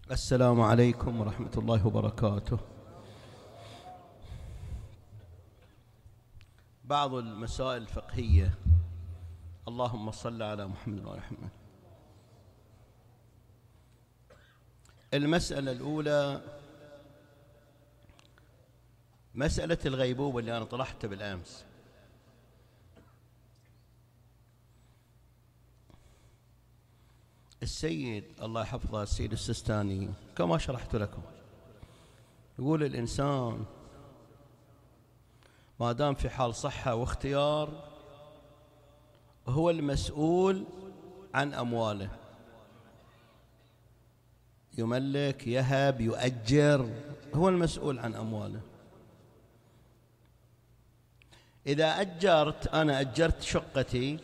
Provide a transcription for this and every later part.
السلام عليكم ورحمة الله وبركاته. بعض المسائل الفقهية. اللهم صل على محمد وعلى محمد. المسألة الأولى مسألة الغيبوبة اللي أنا طرحتها بالأمس. السيد الله يحفظه السيد السيستاني كما شرحت لكم يقول الإنسان ما دام في حال صحة واختيار هو المسؤول عن أمواله، يملك يهب يؤجر، هو المسؤول عن أمواله. إذا أنا أجرت شقتي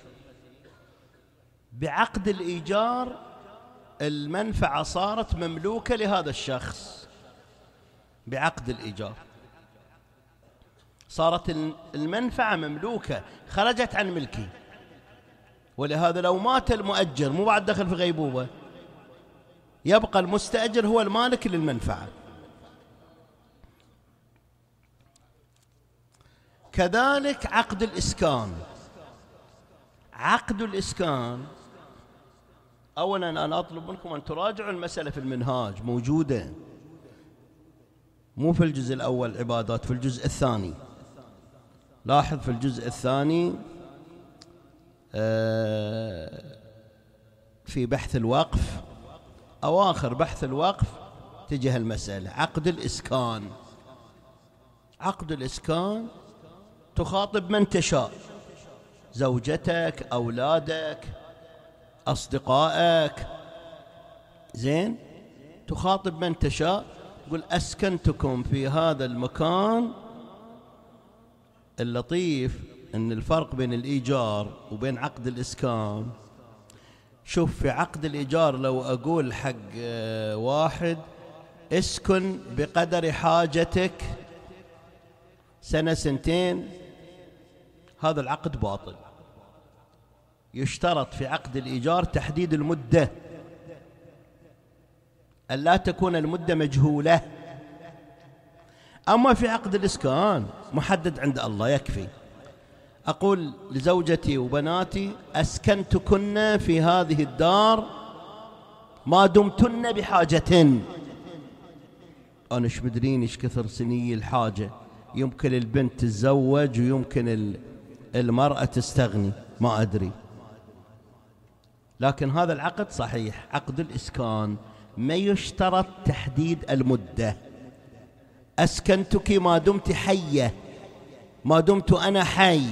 بعقد الإيجار، المنفعة صارت مملوكة لهذا الشخص بعقد الإيجار، صارت المنفعة مملوكة، خرجت عن ملكي. ولهذا لو مات المؤجر مو بعد دخل في غيبوبة، يبقى المستأجر هو المالك للمنفعة. كذلك عقد الإسكان. عقد الإسكان أولا أنا أطلب منكم أن تراجعوا المسألة في المنهاج، موجودة مو في الجزء الأول عبادات، في الجزء الثاني. لاحظ في الجزء الثاني في بحث الوقف، أواخر بحث الوقف تجه المسألة عقد الإسكان. عقد الإسكان تخاطب من تشاء، زوجتك، أولادك، أصدقائك، زين، تخاطب من تشاء، تقول أسكنتكم في هذا المكان. اللطيف أن الفرق بين الإيجار وبين عقد الإسكان، شوف في عقد الإيجار لو أقول حق واحد اسكن بقدر حاجتك سنة سنتين، هذا العقد باطل. يشترط في عقد الإيجار تحديد المدة، ألا تكون المدة مجهولة. أما في عقد الإسكان محدد عند الله، يكفي أقول لزوجتي وبناتي أسكنتكن في هذه الدار ما دمتن بحاجة. أنا إيش مدرين إيش كثر سني الحاجة، يمكن البنت تتزوج ويمكن المرأة تستغني، ما أدري. لكن هذا العقد صحيح، عقد الإسكان ما يشترط تحديد المدة. أسكنتك ما دمت حية، ما دمت أنا حي.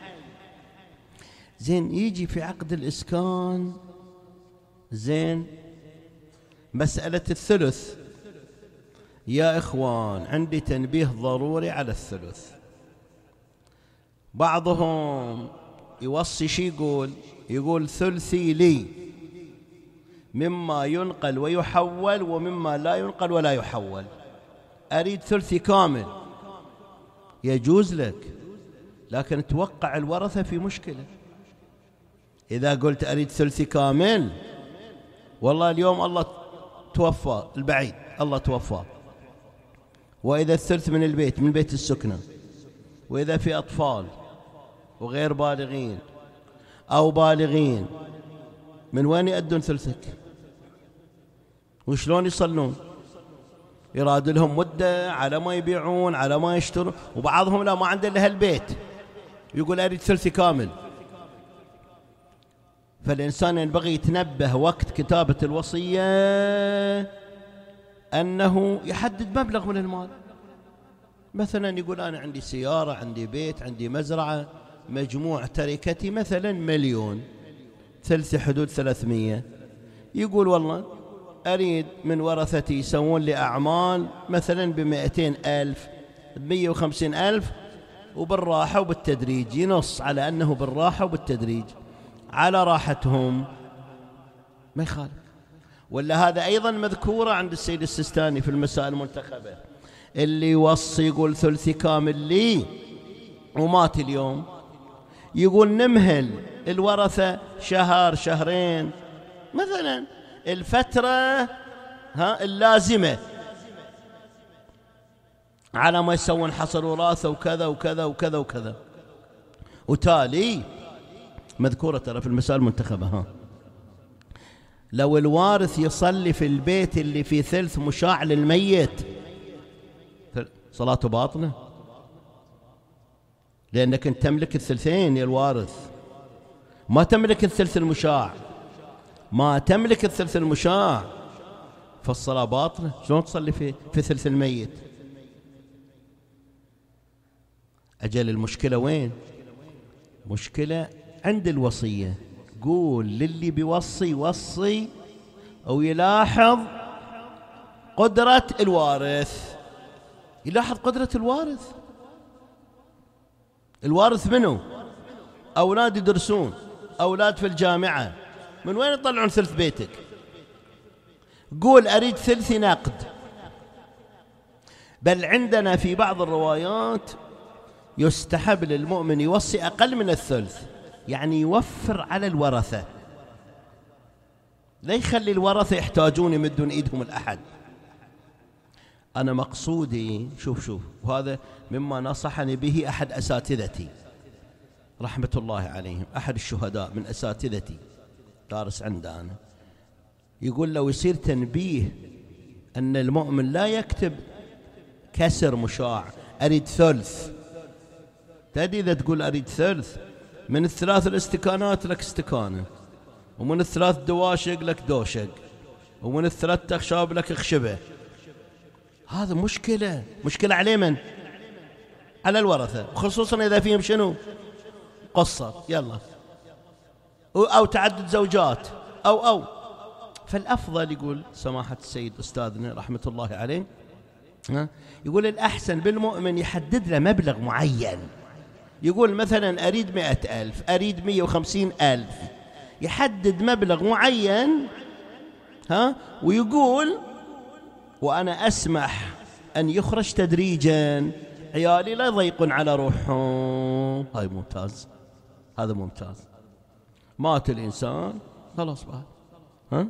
زين، يجي في عقد الإسكان زين مسألة الثلث. يا إخوان عندي تنبيه ضروري على الثلث. بعضهم يوصي شي يقول ثلثي لي مما ينقل ويحول ومما لا ينقل ولا يحول، أريد ثلثي كامل. يجوز لك، لكن توقع الورثة في مشكلة. إذا قلت أريد ثلثي كامل، والله اليوم الله توفى، البعيد الله توفى، وإذا الثلث من البيت، من بيت السكنة، وإذا في أطفال وغير بالغين أو بالغين، من وين يأدون ثلثك؟ وشلون يصلون؟ يراد لهم مدة على ما يبيعون، على ما يشترون. وبعضهم لا، ما عنده إلا هالبيت، يقول أريد ثلثي كامل. فالإنسان ينبغي يتنبه وقت كتابة الوصية أنه يحدد مبلغ من المال. مثلا يقول أنا عندي سيارة، عندي بيت، عندي مزرعة، مجموع تركتي مثلا 1,000,000، ثلث حدود 300. يقول والله أريد من ورثتي يسوون لي أعمال مثلا ب200,000 ب150,000، وبالراحة وبالتدريج. ينص على أنه بالراحة وبالتدريج على راحتهم، ما يخالف. ولا هذا أيضا مذكورة عند السيد السيستاني في المسائل المنتخبة، اللي يوصي يقول ثلثي كامل لي ومات اليوم، يقول نمهل الورثة شهر شهرين مثلا، الفترة اللازمة على ما يسوون حصر وراثة وكذا وكذا وكذا وكذا. وتالي مذكورة ترى في المسائل المنتخبة، لو الوارث يصلي في البيت اللي فيه ثلث مشاع للميت صلاته باطلة، لأنك أنت تملك الثلثين يا الوارث، ما تملك الثلث المشاع، ما تملك الثلث المشاع، فالصلاة باطلة. شلون تصلي في ثلث الميت؟ أجل المشكلة وين؟ مشكلة عند الوصية. قول للي بيوصي يوصي أو يلاحظ قدرة الوارث، يلاحظ قدرة الوارث. الوارث منه أولاد يدرسون، أولاد في الجامعة، من وين يطلعون ثلث بيتك؟ قول أريد ثلثي نقد. بل عندنا في بعض الروايات يستحب للمؤمن يوصي أقل من الثلث، يعني يوفر على الورثة، لا يخلي الورثة يحتاجون يمدون إيدهم الأحد. أنا مقصودي شوف وهذا مما نصحني به أحد أساتذتي رحمة الله عليهم، أحد الشهداء من أساتذتي دارس عندنا، يقول لو يصير تنبيه أن المؤمن لا يكتب كسر مشاع، أريد ثلث. تدري إذا تقول أريد ثلث، من الثلاث الاستكانات لك استكانة، ومن الثلاث دواشق لك دوشق، ومن الثلاث أخشاب لك خشبة. هذا مشكلة عليه من؟ على الورثة، خصوصا إذا فيهم شنو؟ قصة يلا، أو تعدد زوجات أو فالأفضل يقول سماحة السيد أستاذنا رحمة الله عليه، يقول الأحسن بالمؤمن يحدد له مبلغ معين، يقول مثلا أريد 100,000، أريد 150,000، يحدد مبلغ معين ويقول وأنا أسمح أن يخرج تدريجا، عيالي لا يضيقون على روحهم. هاي ممتاز، هذا ممتاز. مات الإنسان خلاص بعد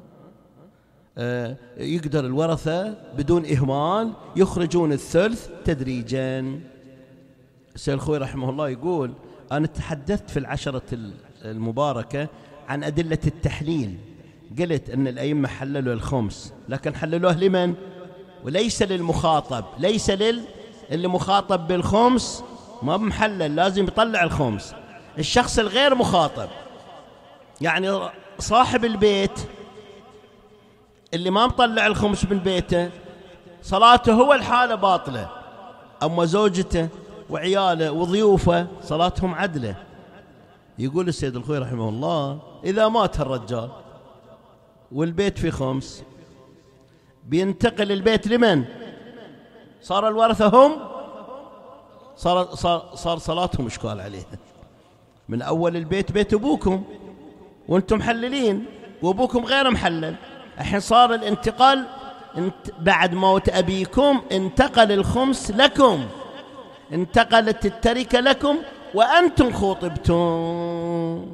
يقدر الورثة بدون إهمال يخرجون الثلث تدريجا. السيد الخوي رحمه الله يقول أنا تحدثت في العشرة المباركة عن أدلة التحليل، قلت أن الأئمة حللوا الخمس، لكن حللوه لمن؟ وليس للمخاطب، ليس اللي مخاطب بالخمس ما بمحلل، لازم يطلع الخمس. الشخص الغير مخاطب يعني صاحب البيت اللي ما مطلع الخمس من بيته صلاته هو الحالة باطلة، أما زوجته وعياله وضيوفه صلاتهم عدلة. يقول السيد الخوي رحمه الله إذا مات الرجال والبيت في خمس، بينتقل البيت لمن؟ صار الورثة هم، صار صلاتهم إشكال عليها. من أول البيت بيت أبوكم وأنتم محللين، وأبوكم غير محلل، الحين صار الانتقال بعد موت أبيكم انتقل الخمس لكم، انتقلت التركة لكم وأنتم خوطبتم.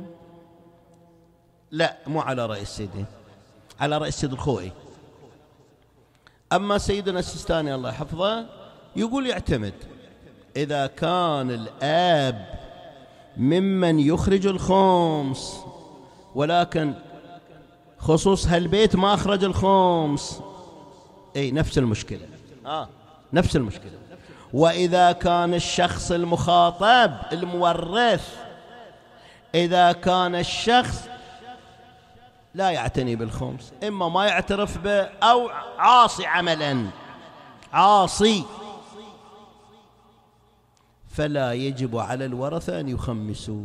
لا مو على رأي السيدين، على رأي السيد الخوئي. أما سيدنا السيستاني الله يحفظه يقول يعتمد إذا كان الآب ممن يخرج الخمس ولكن خصوص هالبيت ما أخرج الخمس، أي نفس المشكلة، نفس المشكلة. وإذا كان الشخص المخاطب المورث، إذا كان الشخص لا يعتني بالخمس، إما ما يعترف به أو عاصي عملا، عاصي، فلا يجب على الورثة أن يخمسوا.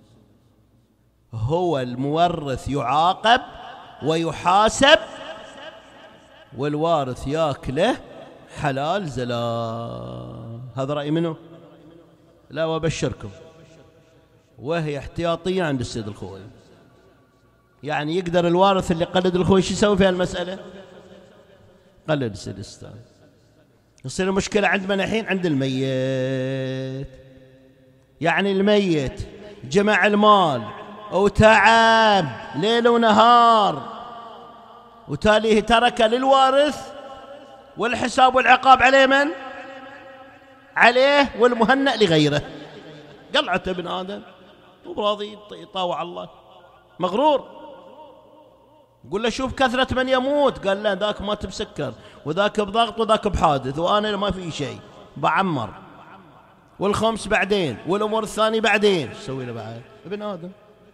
هو المورث يعاقب ويحاسب، والوارث ياكله حلال زلال. هذا رأي منه؟ لا، وأبشركم وهي احتياطية عند السيد الخوي. يعني يقدر الوارث اللي قلد الخوي شو يسوي في هالمسألة؟ قلد السيد الأستاذ. يصير المشكلة عند من الحين؟ عند الميت. يعني الميت جمع المال وتعب ليل ونهار وتاليه ترك للوارث، والحساب والعقاب عليه من؟ عليه، والمهنأ لغيره. قلعته ابن آدم وراضي يطاوع الله، مغرور. قل له شوف كثرة من يموت، قال لا ذاك مات بسكر وذاك بضغط وذاك بحادث، وأنا ما في شيء بعمر، والخمس بعدين والأمور الثانية بعدين. ايش سوي له بعد؟ ابن آدم.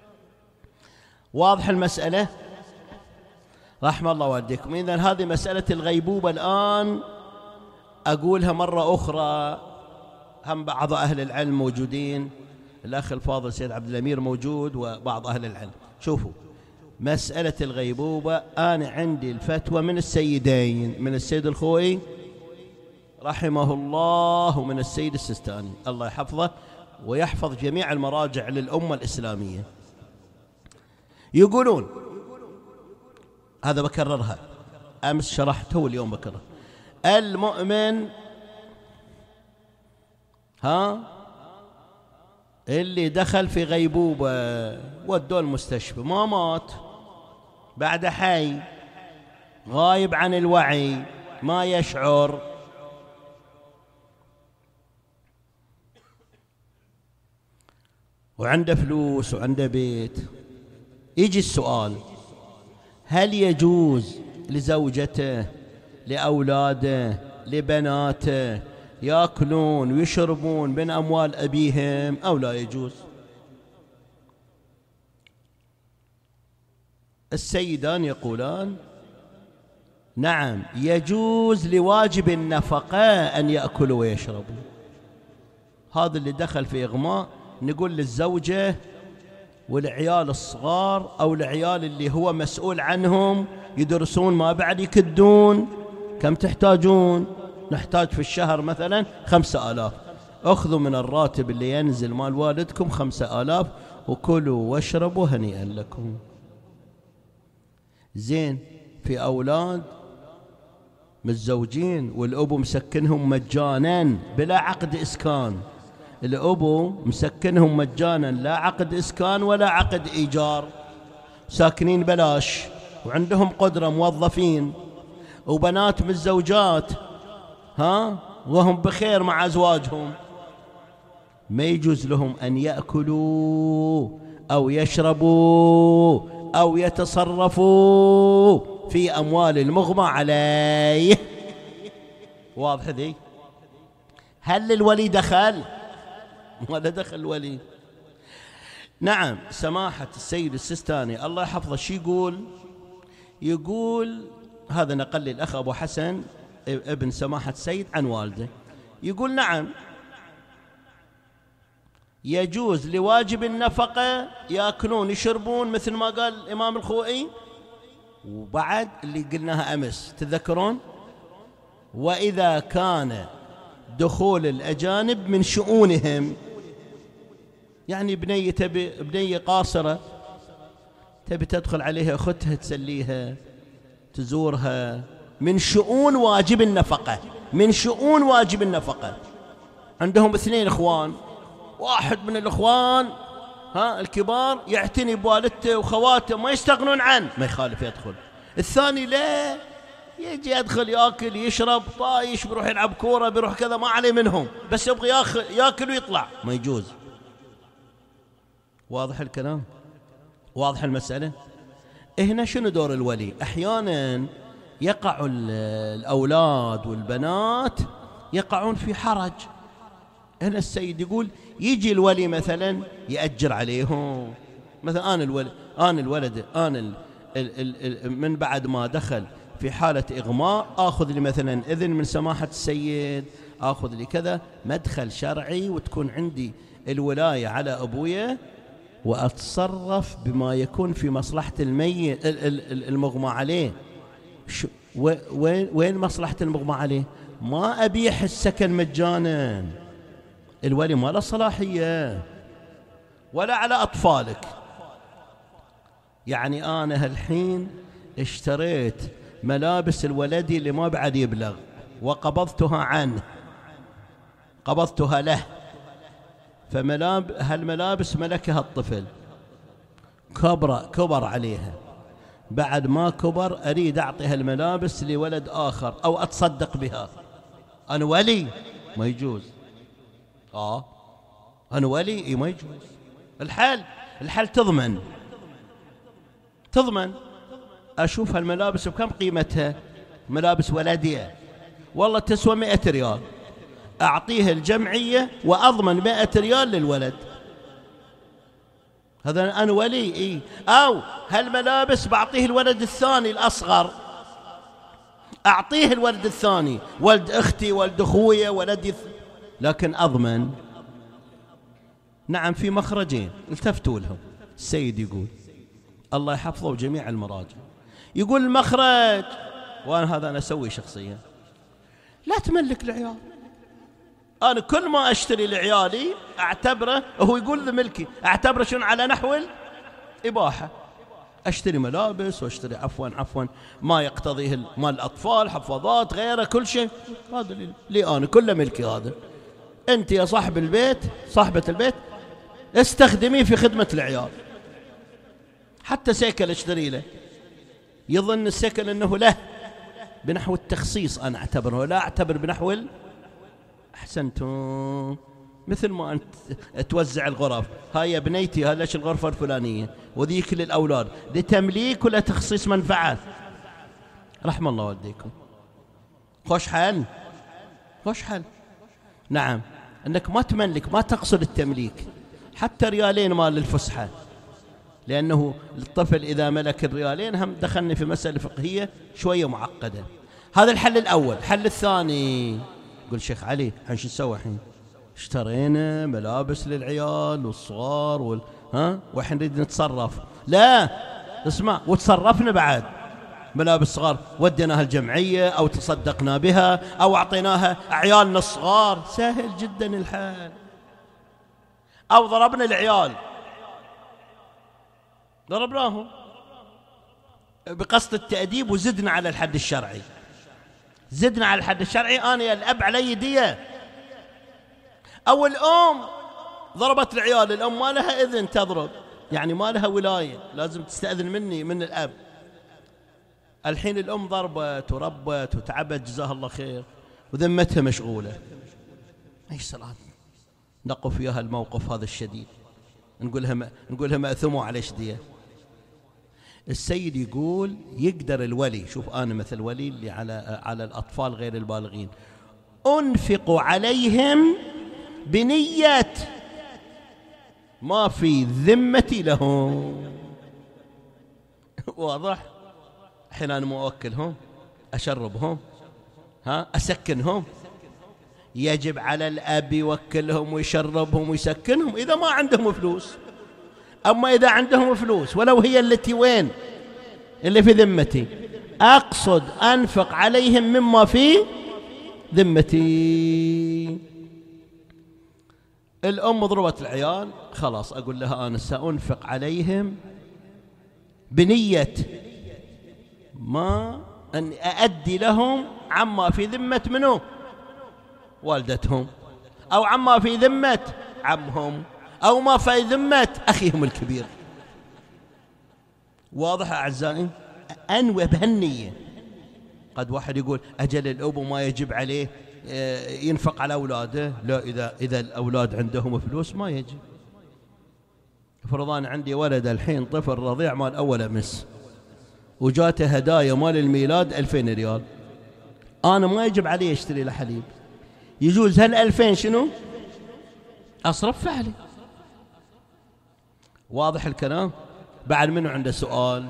واضح المسألة؟ رحم الله والديكم. إذن هذه مسألة الغيبوبة الآن أقولها مرة أخرى، هم بعض أهل العلم موجودين، الأخ الفاضل سيد عبد الأمير موجود وبعض أهل العلم. شوفوا مسألة الغيبوبة، أنا عندي الفتوى من السيدين، من السيد الخوئي رحمه الله ومن السيد السستاني الله يحفظه ويحفظ جميع المراجع للأمة الإسلامية. يقولون، هذا بكررها، أمس شرحته واليوم بكرر، المؤمن اللي دخل في غيبوبة ودوه المستشفى، ما مات، بعد حي، غايب عن الوعي، ما يشعر، وعنده فلوس وعنده بيت. يجي السؤال، هل يجوز لزوجته، لأولاده، لبناته يأكلون ويشربون من أموال أبيهم أو لا يجوز؟ السيدان يقولان نعم يجوز لواجب النفقة أن يأكلوا ويشربوا. هذا اللي دخل في إغماء، نقول للزوجة والعيال الصغار أو العيال اللي هو مسؤول عنهم يدرسون ما بعد يكدون، كم تحتاجون؟ نحتاج في الشهر مثلا 5000، أخذوا من الراتب اللي ينزل مال والدكم 5000 وكلوا واشربوا هنيئا لكم. زين، في أولاد متزوجين والأبو مسكنهم مجانا بلا عقد إسكان، الأبو مسكنهم مجانا، لا عقد إسكان ولا عقد إيجار، ساكنين بلاش وعندهم قدرة، موظفين، وبنات متزوجات وهم بخير مع أزواجهم، ما يجوز لهم أن يأكلوا أو يشربوا أو يتصرفوا في أموال المغمى عليه. واضح ذي؟ هل الولي دخل؟ ولا دخل الولي؟ نعم. سماحة السيد السستاني الله يحفظه شي يقول هذا نقل لي الأخ أبو حسن ابن سماحة السيد عن والده، يقول نعم يجوز لواجب النفقة يأكلون يشربون مثل ما قال الإمام الخوئي، وبعد اللي قلناها أمس تذكرون، وإذا كان دخول الأجانب من شؤونهم، يعني بنية قاصرة تبي تدخل عليها أختها تسليها تزورها، من شؤون واجب النفقة، من شؤون واجب النفقة. عندهم 2 إخوان، واحد من الإخوان الكبار يعتني بوالدته وخواته ما يستغنون عنه، ما يخالف يدخل. الثاني لا، يجي يدخل يأكل يشرب طايش، بيروح يلعب كورة، بيروح كذا، ما عليه منهم، بس يبغى يأكل ويطلع، ما يجوز. واضح الكلام؟ واضح المسألة؟ هنا شنو دور الولي؟ أحيانا يقع الأولاد والبنات يقعون في حرج. هنا السيد يقول يجي الولي مثلا يأجر عليهم، مثلا أنا الولد من بعد ما دخل في حالة إغماء آخذ لي مثلا إذن من سماحة السيد، آخذ لي كذا مدخل شرعي، وتكون عندي الولاية على أبويا، وأتصرف بما يكون في مصلحة الميت المغمى عليه. وين مصلحة المغمى عليه؟ ما أبيح السكن مجانا، الولي ما له صلاحية، ولا على أطفالك. يعني أنا هالحين اشتريت ملابس الولدي اللي ما بعد يبلغ وقبضتها عنه، قبضتها له، هالملابس ملكها الطفل، كبر عليها، بعد ما كبر أريد أعطي هالملابس لولد آخر أو أتصدق بها، أنا ولي ما يجوز. أنا ولي ما يجوز. الحل تضمن أشوف هالملابس بكم قيمتها، ملابس ولدية والله تسوى 100 ريال، أعطيها الجمعية وأضمن 100 ريال للولد، هذا أنا ولي. أو هالملابس بعطيه الولد الثاني الأصغر، أعطيه الولد الثاني، ولد أختي، ولد أخويا، ولدي، لكن أضمن. نعم، في مخرجين التفتوا لهم. السيد يقول الله يحفظه جميع المراجع، يقول المخرج، وأنا هذا أنا أسوي شخصيا، لا تملك العيال. أنا كل ما أشتري لعيالي أعتبره، هو يقول ذا ملكي، أعتبره شنو على نحو الإباحة. أشتري ملابس وأشتري عفوا ما يقتضيه مال الأطفال، حفاضات غيره كل شيء، هذا لي أنا كله ملكي. هذا أنت يا صاحب البيت، صاحبة البيت، استخدميه في خدمة العيال. حتى سيكل اشتري له، يظن السيكل أنه له بنحو التخصيص، أنا أعتبره، لا أعتبر بنحو أحسنتم. مثل ما أنت توزع الغرف، هاي يا بنيتي هاي ليش الغرفة الفلانية، وذيك للأولاد، لتمليك ولا تخصيص منفعة؟ رحم الله والديكم. خوش حل. نعم، أنك ما تملك، ما تقصد التمليك، حتى ريالين مال الفسحة، لأنه الطفل إذا ملك الريالين هم دخلني في مسألة فقهية شوية معقدة. هذا الحل الأول. الحل الثاني، يقول شيخ علي الحين شو نسوي؟ الحين اشترينا ملابس للعيال والصغار والحين نريد نتصرف. لا، اسمع، وتصرفنا بعد ملابس صغار، وديناها الجمعية أو تصدقنا بها أو أعطيناها عيالنا الصغار، سهل جدا الحال. أو ضربنا العيال، ضربناهم بقصد التأديب وزدنا على الحد الشرعي، أنا يا الأب علي دية. أو الأم ضربت العيال، الأم ما لها إذن تضرب، يعني ما لها ولاية، لازم تستأذن مني من الأب. الحين الأم ضربت وربت وتعبت جزاها الله خير وذمتها مشغولة، ايش صلاة نقف فيها الموقف هذا الشديد، نقولها مأثموا على شدية. السيد يقول يقدر الولي، شوف أنا مثل ولي اللي على الأطفال غير البالغين، أنفق عليهم بنية ما في ذمتي لهم. واضح؟ الحين أنا مؤكلهم، أشربهم، أسكنهم، يجب على الأب يوكلهم ويشربهم ويسكنهم إذا ما عندهم فلوس. أما إذا عندهم فلوس ولو هي التي وين اللي في ذمتي، أقصد أنفق عليهم مما في ذمتي. الأم ضربت العيال، خلاص أقول لها أنا سأنفق عليهم بنية ما أن أؤدي لهم عما في ذمة منه والدتهم، أو عما في ذمة عمهم، أو ما في ذمة أخيهم الكبير. واضح أعزائي؟ أنوى بهالنية. قد واحد يقول أجل الأب ما يجب عليه ينفق على أولاده، لا، إذا الأولاد عندهم فلوس ما يجب. فرضان عندي ولد الحين طفل رضيع مال أول أمس، وجاته هدايا مال الميلاد 2000 ريال، أنا ما يجب عليه أشتري له حليب، يجوز هال2000 شنو أصرف فعلي. واضح الكلام؟ بعد منه عنده سؤال؟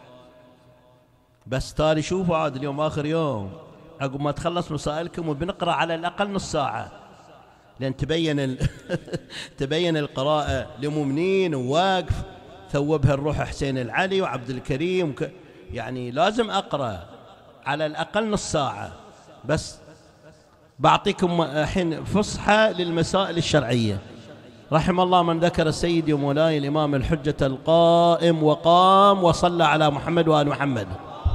بس تالي شوفوا عاد اليوم آخر يوم، عقب ما تخلص مسائلكم وبنقرأ على الأقل نص ساعة، لأن تبين القراءة لمؤمنين وواقف ثوبها الروح حسين العلي وعبد الكريم يعني لازم أقرأ على الأقل نص ساعة. بس بعطيكم الحين فصحى للمسائل الشرعية. رحم الله من ذكر سيدي ومولاي الإمام الحجة القائم وقام وصلى على محمد وآل محمد.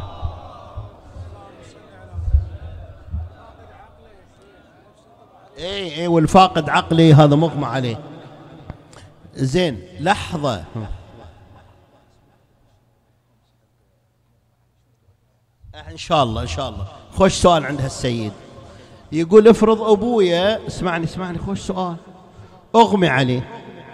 اي والفاقد عقلي هذا مغمى عليه. زين، لحظة، إن شاء الله إن شاء الله. خوش سؤال عند هالسيد، يقول افرض أبويا، اسمعني خوش سؤال، أغمي عليه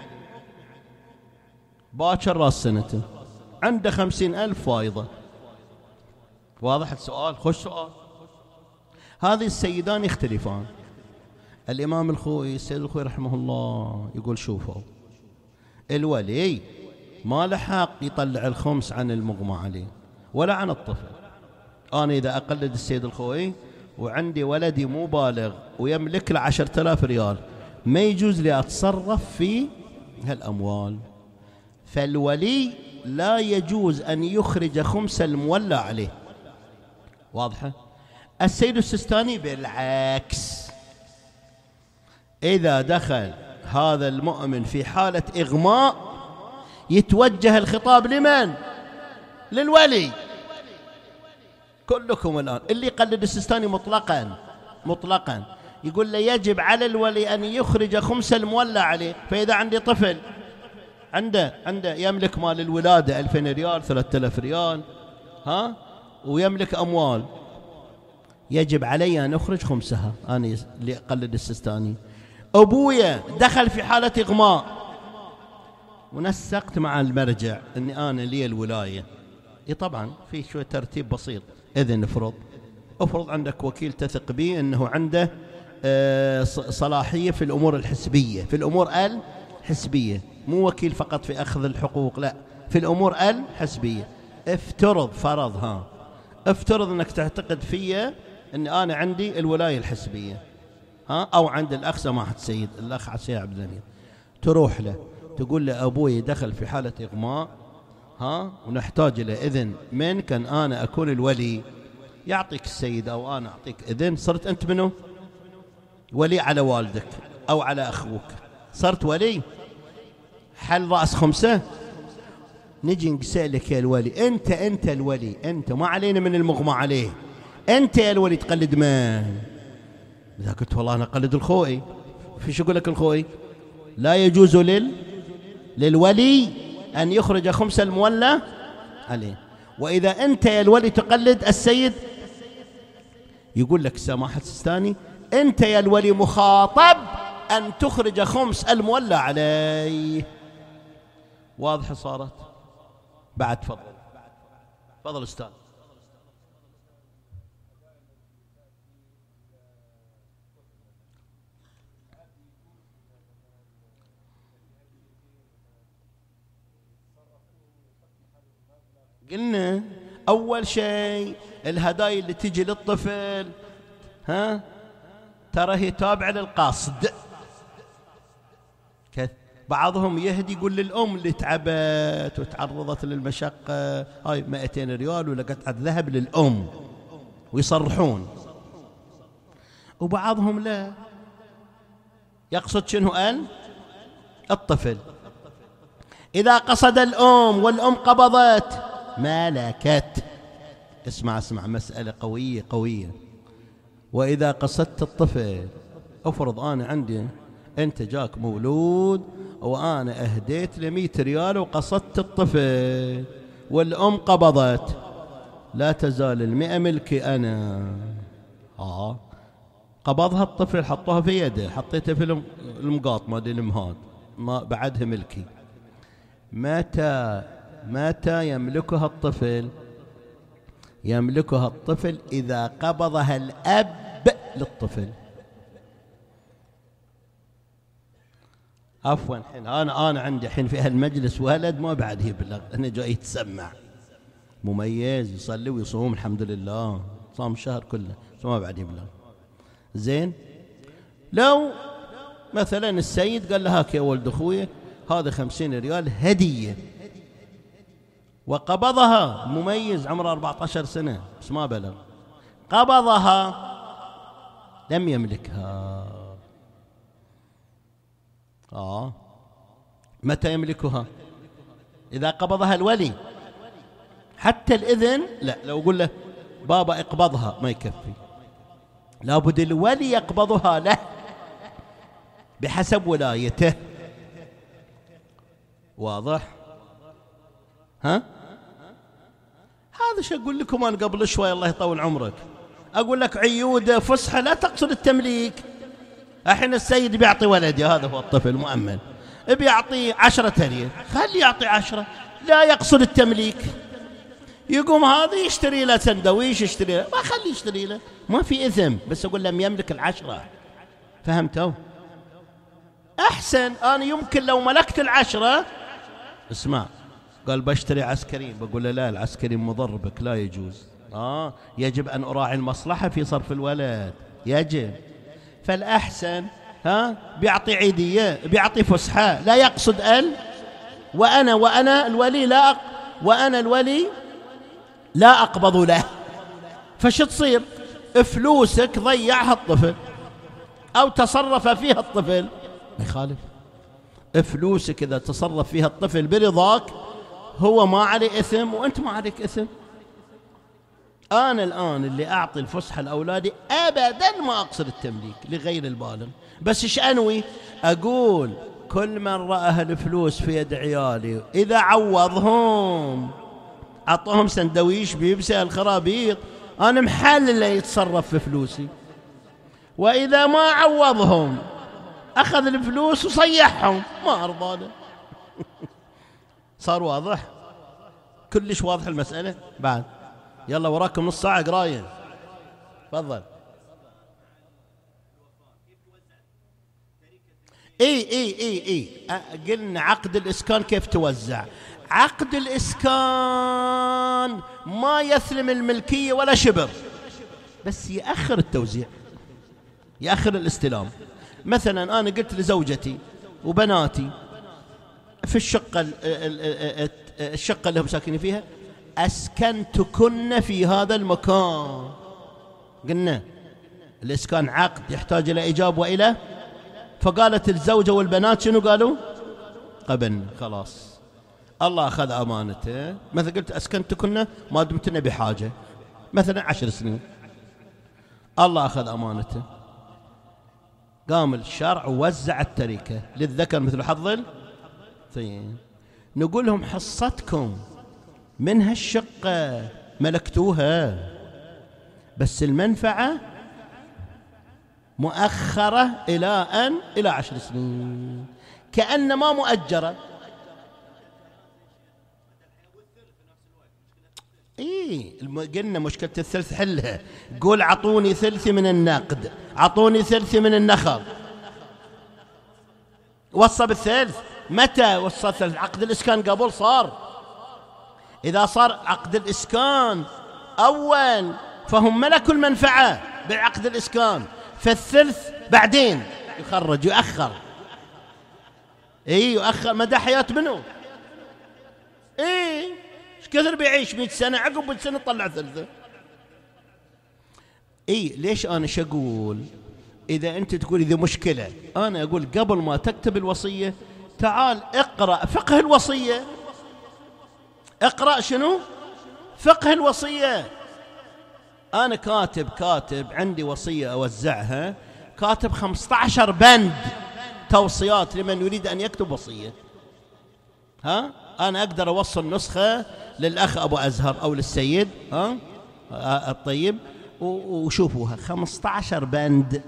باكر راس سنته، عنده 50,000 فايضة. واضح السؤال؟ خوش سؤال. هذه السيدان يختلفان. الإمام الخوئي السيد الخوئي رحمه الله يقول شوفوا، الولي ما له حق يطلع الخمس عن المغمى عليه ولا عن الطفل. أنا إذا أقلد السيد الخوئي وعندي ولدي مو بالغ ويملك له 10,000 ريال، ما يجوز لي أتصرف في هالأموال. فالولي لا يجوز أن يخرج خمس المولى عليه. واضحة؟ السيد السيستاني بالعكس، إذا دخل هذا المؤمن في حالة إغماء يتوجه الخطاب لمن؟ للولي. كلكم الآن اللي يقلد السيستاني مطلقا يقول له يجب على الولي أن يخرج خمس المولى عليه. فإذا عندي طفل عنده يملك مال الولادة 2000 ريال 3000 ريال ويملك أموال، يجب علي أن أخرج خمسها. أنا اللي أقلد السيستاني. أبويا دخل في حالة إغماء ونسقت مع المرجع أني أنا لي الولاية. طبعا في شوية ترتيب بسيط. إذن افرض عندك وكيل تثق به أنه عنده صلاحية في الأمور الحسبية، في الأمور الحسبية، مو وكيل فقط في أخذ الحقوق، لا، في الأمور الحسبية. افترض أنك تعتقد فيا أن أنا عندي الولاية الحسبية، أو عند الأخ سماحة السيد الأخ عسير عبد الأمير، تروح له تقول له أبوي دخل في حالة إغماء ونحتاج إلى إذن منك أن أنا أكون الولي. يعطيك السيد أو أنا أعطيك إذن، صرت أنت منه ولي على والدك أو على أخوك، صرت ولي. حل رأس خمسة، نجي نسألك يا الولي، أنت الولي، أنت ما علينا من المغمى عليه، أنت يا الولي تقلد من؟ إذا قلت والله أنا أقلد الخوئي، في شو يقول لك الخوئي؟ لا يجوز للولي أن يخرج خمس المولى عليه. وإذا أنت يا الولي تقلد السيد، يقول لك سماحة السيستاني أنت يا الولي مخاطب أن تخرج خمس المولى عليه. واضح صارت؟ بعد فضل أستاذ. قلنا أول شيء الهدايا اللي تجي للطفل ترى هي تابعة للقاصد. بعضهم يهدي يقول للأم اللي تعبت وتعرضت للمشقة هاي 200 ريال ولا قطعة ذهب للأم ويصرحون، وبعضهم لا، يقصد شنو؟ الطفل. إذا قصد الأم والأم قبضت ملكت. اسمع مسألة قوية. وإذا قصدت الطفل، أفرض أنا عندي أنت جاك مولود وأنا أهديت له 100 ريال وقصدت الطفل والأم قبضت، لا تزال 100 ملكي أنا. قبضها الطفل، حطوها في يده، حطيتها في المقاط ما دي المهاد، ما بعدها ملكي. متى يملكها الطفل؟ يملكها الطفل إذا قبضها الأب للطفل. عفوا، حين أنا عندي حين في هالمجلس ولد ما بعد يبلغ، أنا جاي يتسمع مميز يصلي ويصوم الحمد لله، صام الشهر كله، ما بعد يبلغ. زين، لو مثلا السيد قال له هاك يا ولد أخوي هذا 50 ريال هدية، وقبضها مميز عمره 14 سنة بس ما بلغ، قبضها لم يملكها. متى يملكها؟ إذا قبضها الولي. حتى الإذن لا، لو قل له بابا اقبضها ما يكفي، لابد الولي يقبضها له بحسب ولايته. واضح؟ هذا هذا شو أقول لكم أنا قبل شوي الله يطول عمرك، أقول لك عيودة فسحة لا تقصد التمليك. الحين السيد بيعطي ولدي، هذا هو الطفل مؤمن، بيعطي 10 ريال، خلي يعطي 10، لا يقصد التمليك. يقوم هذا يشتري له سندويش، يشتري له، ما خلي يشتري له، ما في إثم، بس أقول لم يملك 10. فهمتوا؟ أحسن أنا يمكن لو ملكت 10، اسمع، قال بشتري عسكري، بقول له لا، العسكري مضر بك، لا يجوز. يجب أن أراعي المصلحة في صرف الولد، يجب. فالأحسن بيعطي عيدية، بيعطي فسحة، لا يقصد وأنا الولي لا أقبض له. فش تصير؟ فلوسك ضيعها الطفل أو تصرف فيها الطفل، ما يخالف. فلوسك إذا تصرف فيها الطفل برضاك هو ما عليه إثم وأنت ما عليك إثم. أنا الآن اللي أعطي الفسحة لأولادي أبداً ما أقصد التمليك لغير البالغ، بس إيش أنوي؟ أقول كل من رأى الفلوس في يد عيالي إذا عوضهم، أعطهم سندويش بيبسي الخرابيط، أنا محل اللي يتصرف في فلوسي. وإذا ما عوضهم أخذ الفلوس وصيحهم، ما أرضى له. صار واضح؟ كلش واضح المسألة بعد. يلا وراكم نص ساعة قراية، تفضل. اي قلنا عقد الإسكان كيف توزع. عقد الإسكان ما يسلم الملكية ولا شبر، بس يأخر التوزيع، يأخر الاستلام. مثلا أنا قلت لزوجتي وبناتي في الشقة اللي هم ساكنين فيها أسكنتكن في هذا المكان. قلنا الإسكان عقد يحتاج إلى إيجاب وإلى، فقالت الزوجة والبنات شنو قالوا؟ قبلنا، خلاص الله أخذ أمانته. مثلا قلت أسكنتكن ما دمتن بحاجة، مثلا 10 سنين، الله أخذ أمانته. قام الشرع ووزع التركة للذكر مثل حظ الأنثيين. نقول لهم حصتكم من هالشقة ملكتوها، بس المنفعة مؤخرة إلى 10 سنين، كأنما مؤجرة. قلنا مشكلة الثلث حلها، قول عطوني ثلثي من النقد، عطوني ثلثي من النخل. وصى بالثلث، متى وصى الثلث؟ عقد الإسكان قبل صار. إذا صار عقد الإسكان أول فهم ملكوا المنفعة بعقد الإسكان، فالثلث بعدين يخرج، يؤخر. يؤخر مدى حياة منه. ايش كثر بيعيش 100 سنة، عقب 100 سنة طلع ثلثه. ليش أنا شقول؟ إذا أنت تقول إذا مشكلة، أنا أقول قبل ما تكتب الوصية تعال اقرأ فقه الوصية. اقرأ شنو؟ فقه الوصية. أنا كاتب عندي وصية أوزعها، كاتب 15 بند توصيات لمن يريد أن يكتب وصية. أنا أقدر أوصل نسخة للأخ أبو أزهر أو للسيد الطيب، وشوفوها 15 بند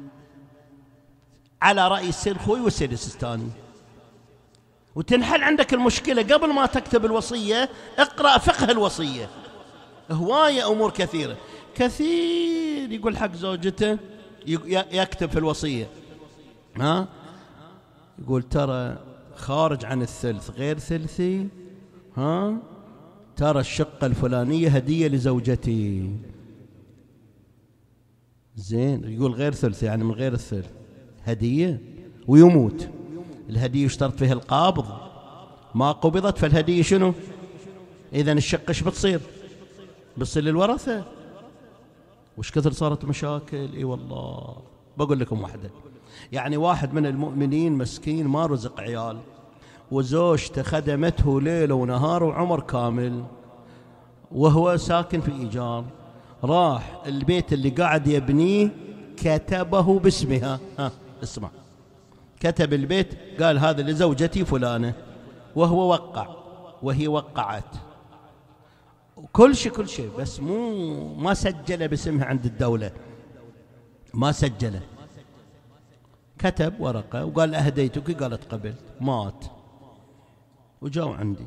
على رأي السيد خوي والسيد السيستاني، وتنحل عندك المشكلة. قبل ما تكتب الوصية اقرأ فقه الوصية، هواية أمور كثيرة. كثير يقول حق زوجته يكتب في الوصية، يقول ترى خارج عن الثلث غير ثلثي، ترى الشقة الفلانية هدية لزوجتي. زين، يقول غير ثلث يعني من غير الثلث، هدية، ويموت. الهدية يشترط فيها القابض، ما قبضت فالهدية شنو؟ إذن الشقة ايش بتصير؟ بتصير للورثة. وش كثر صارت مشاكل. والله بقول لكم واحدة، يعني واحد من المؤمنين مسكين ما رزق عيال، وزوجته خدمته ليل ونهار وعمر كامل، وهو ساكن في إيجار. راح البيت اللي قاعد يبنيه كتبه باسمها. اسمع، كتب البيت قال هذا لزوجتي فلانة، وهو وقع وهي وقعت، كل شيء، بس ما سجله باسمها عند الدولة، ما سجله. كتب ورقة وقال أهديتك، قالت قبلت. مات وجاء عندي،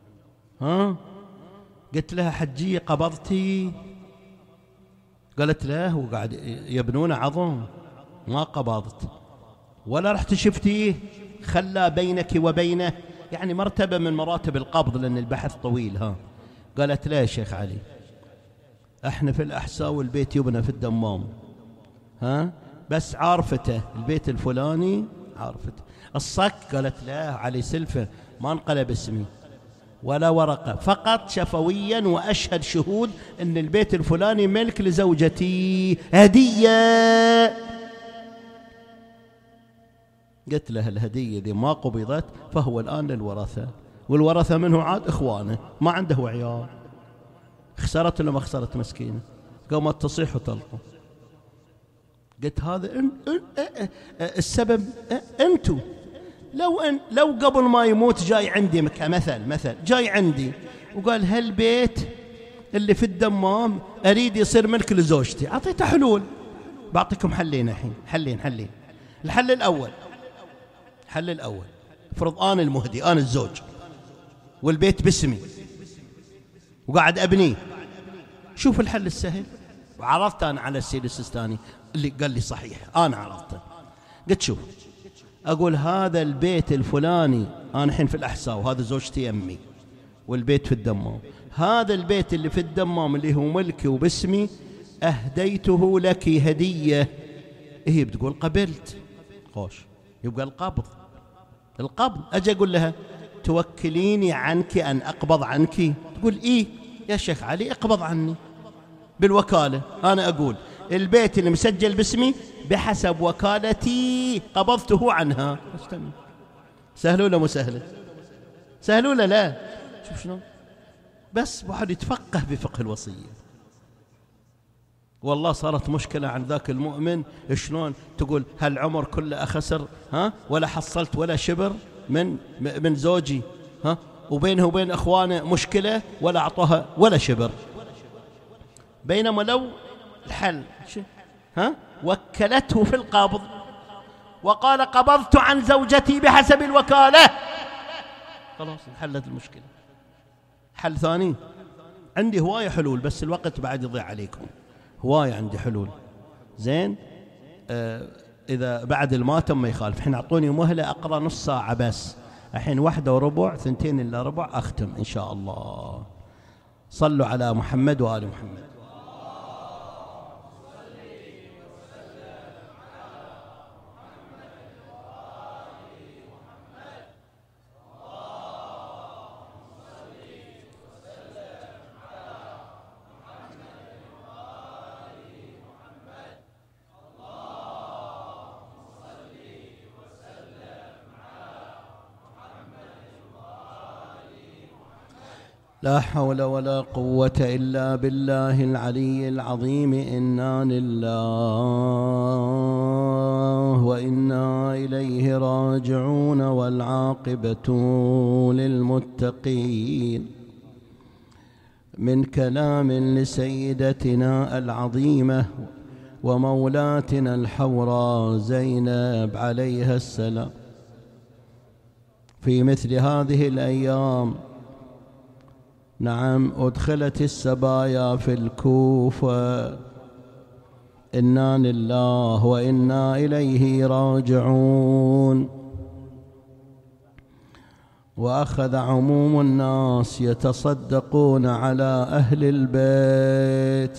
قلت لها حجية قبضتي؟ قالت لا، وقاعد يبنون عظم، ما قبضت ولا رحت شفتيه، خلى بينك وبينه يعني مرتبة من مراتب القبض لأن البحث طويل. قالت لا يا شيخ علي، احنا في الأحساء والبيت يبنى في الدمام، بس عارفته البيت الفلاني، عارفته الصك. قالت لا علي سلفة، ما انقلب اسمي ولا ورقة، فقط شفويا وأشهد شهود أن البيت الفلاني ملك لزوجتي، هدية. قلت له الهدية ذي ما قبضت فهو الآن للورثة، والورثة منه عاد إخوانه، ما عنده عيال. خسرت ولا ما خسرت مسكينة؟ قامت تصيح وتلقى. قلت هذا السبب أنتو. لو قبل ما يموت جاي عندي كمثل جاي عندي وقال هالبيت اللي في الدمام أريد يصير ملك لزوجتي، أعطيته حلول. بعطيكم حلين الحين، حلين. الحل الأول فرض أنا المهدي، أنا الزوج والبيت باسمي وقاعد أبنيه. شوف الحل السهل. وعرضت أنا على السيد السيستاني اللي قال لي صحيح، أنا عرضته. قلت شوف، أقول هذا البيت الفلاني أنا الحين في الأحساء وهذا زوجتي أمي والبيت في الدمام، هذا البيت اللي في الدمام اللي هو ملكي وباسمي أهديته لك هدية. هي بتقول قبلت، خوش، يبقى القبض. أجي أقول لها توكليني عنك أن أقبض عنك؟ تقول إيه يا شيخ علي، اقبض عني بالوكالة. أنا أقول البيت اللي مسجل باسمي بحسب وكالتي قبضته عنها. استنى، سهل ولا مو سهل؟ سهل ولا لا؟ شوف شلون، بس واحد يتفقه بفقه الوصية. والله صارت مشكلة عن ذاك المؤمن، شلون تقول هالعمر كله أخسر ولا حصلت ولا شبر من زوجي، وبينه وبين أخوانه مشكلة ولا أعطوها ولا شبر. بينما لو الحل وكلته في القبض وقال قبضت عن زوجتي بحسب الوكالة، خلاص انحلت المشكلة. حل ثاني، عندي هواية حلول بس الوقت بعد يضيع عليكم. هواية عندي حلول زين. إذا بعد الماتم ما يخالف، الحين أعطوني مهلة أقرأ نص ساعة بس، الحين 1:15 2 إلا ربع أختم إن شاء الله. صلوا على محمد وآل محمد. لا حول ولا قوة إلا بالله العلي العظيم. إنا لله وإنا إليه راجعون، والعاقبة للمتقين. من كلام لسيدتنا العظيمة ومولاتنا الحوراء زينب عليها السلام في مثل هذه الأيام. نعم، أدخلت السبايا في الكوفة. إنا لله وإنا إليه راجعون. وأخذ عموم الناس يتصدقون على أهل البيت.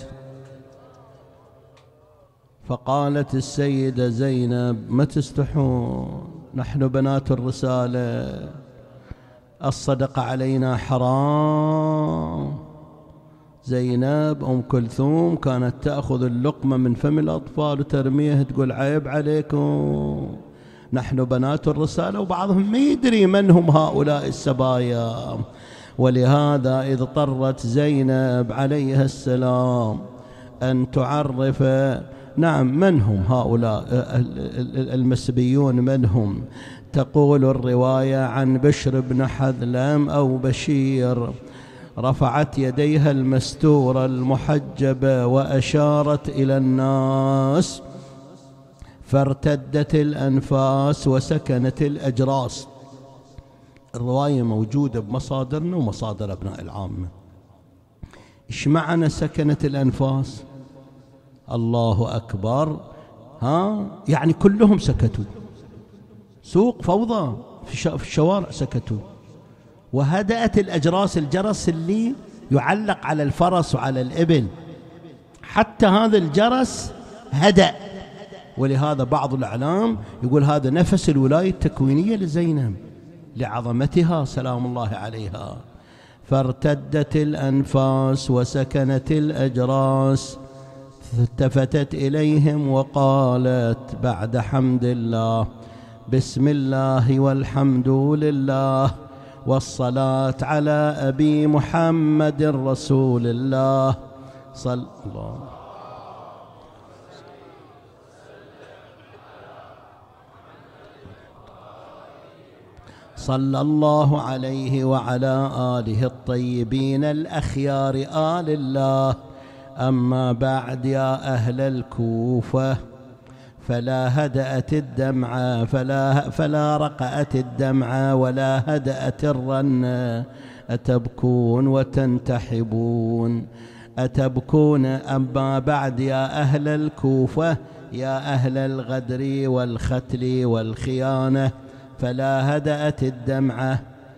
فقالت السيدة زينب ما تستحون، نحن بنات الرسالة، الصدقة علينا حرام. زينب أم كلثوم كانت تأخذ اللقمة من فم الأطفال وترميها، تقول عيب عليكم، نحن بنات الرسالة. وبعضهم ما يدري من هم هؤلاء السبايا. ولهذا اضطرت زينب عليها السلام أن تعرف نعم من هم هؤلاء المسبيون، من هم. تقول الرواية عن بشر بن حذلم أو بشير، رفعت يديها المستورة المحجبة وأشارت إلى الناس، فارتدت الأنفاس وسكنت الأجراس. الرواية موجودة بمصادرنا ومصادر أبناء العامة. إيش معنى سكنت الأنفاس؟ الله أكبر. يعني كلهم سكتوا، سوق فوضى في الشوارع سكتوا. وهدأت الأجراس، الجرس اللي يعلق على الفرس وعلى الإبل، حتى هذا الجرس هدأ. ولهذا بعض الأعلام يقول هذا نفس الولاية التكوينية لزينب لعظمتها سلام الله عليها. فارتدت الأنفاس وسكنت الأجراس، التفتت إليهم وقالت بعد حمد الله: بسم الله والحمد لله والصلاة على أبي محمد رسول الله صلى الله عليه وعلى آله الطيبين الأخيار آل الله. أما بعد، يا أهل الكوفة، فلا هدأت الدمعة فلا رقأت الدمعة ولا هدأت الرنة. أتبكون وتنتحبون، أتبكون. أما بعد، يا أهل الكوفة، يا أهل الغدر والختل والخيانة، فلا هدأت الدمعة،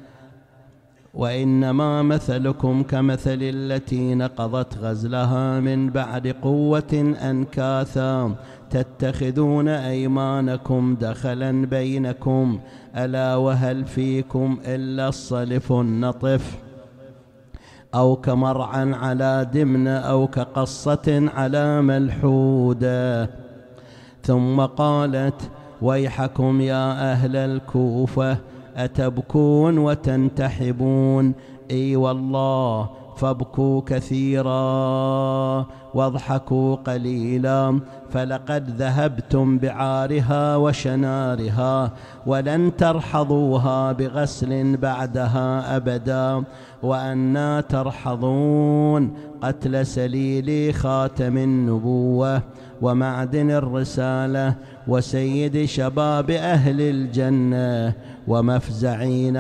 وإنما مثلكم كمثل التي نقضت غزلها من بعد قوة أنكاثا، تتخذون أيمانكم دخلا بينكم، ألا وهل فيكم إلا الصلف النطف، أو كمرعى على دمن، أو كقصة على ملحودة. ثم قالت: ويحكم يا أهل الكوفة، أتبكون وتنتحبون؟ إي والله، فابكوا كثيرا واضحكوا قليلا، فلقد ذهبتم بعارها وشنارها، ولن ترحضوها بغسل بعدها أبدا. وأنا ترحضون قتل سليل خاتم النبوة ومعدن الرسالة وسيد شباب أهل الجنة ومفزع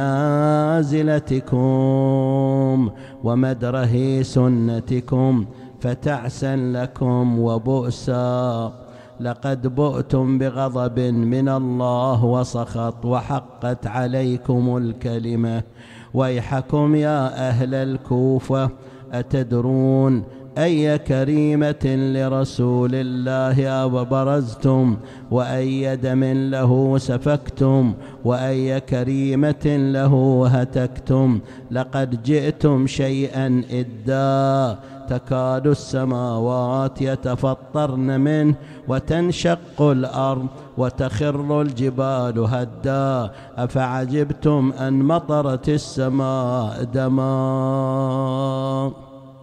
نازلتكم ومدره سنتكم، فتعسا لكم وبؤسا. لقد بؤتم بغضب من الله وسخط، وحقت عليكم الكلمة. ويحكم يا أهل الكوفة، أتدرون أي كريمة لرسول الله أبرزتم، وأي دم له سفكتم، وأي كريمة له هتكتم؟ لقد جئتم شيئا إدا، تكاد السماوات يتفطرن منه وتنشق الأرض وتخر الجبال هدا، أفعجبتم أن مطرت السماء دما.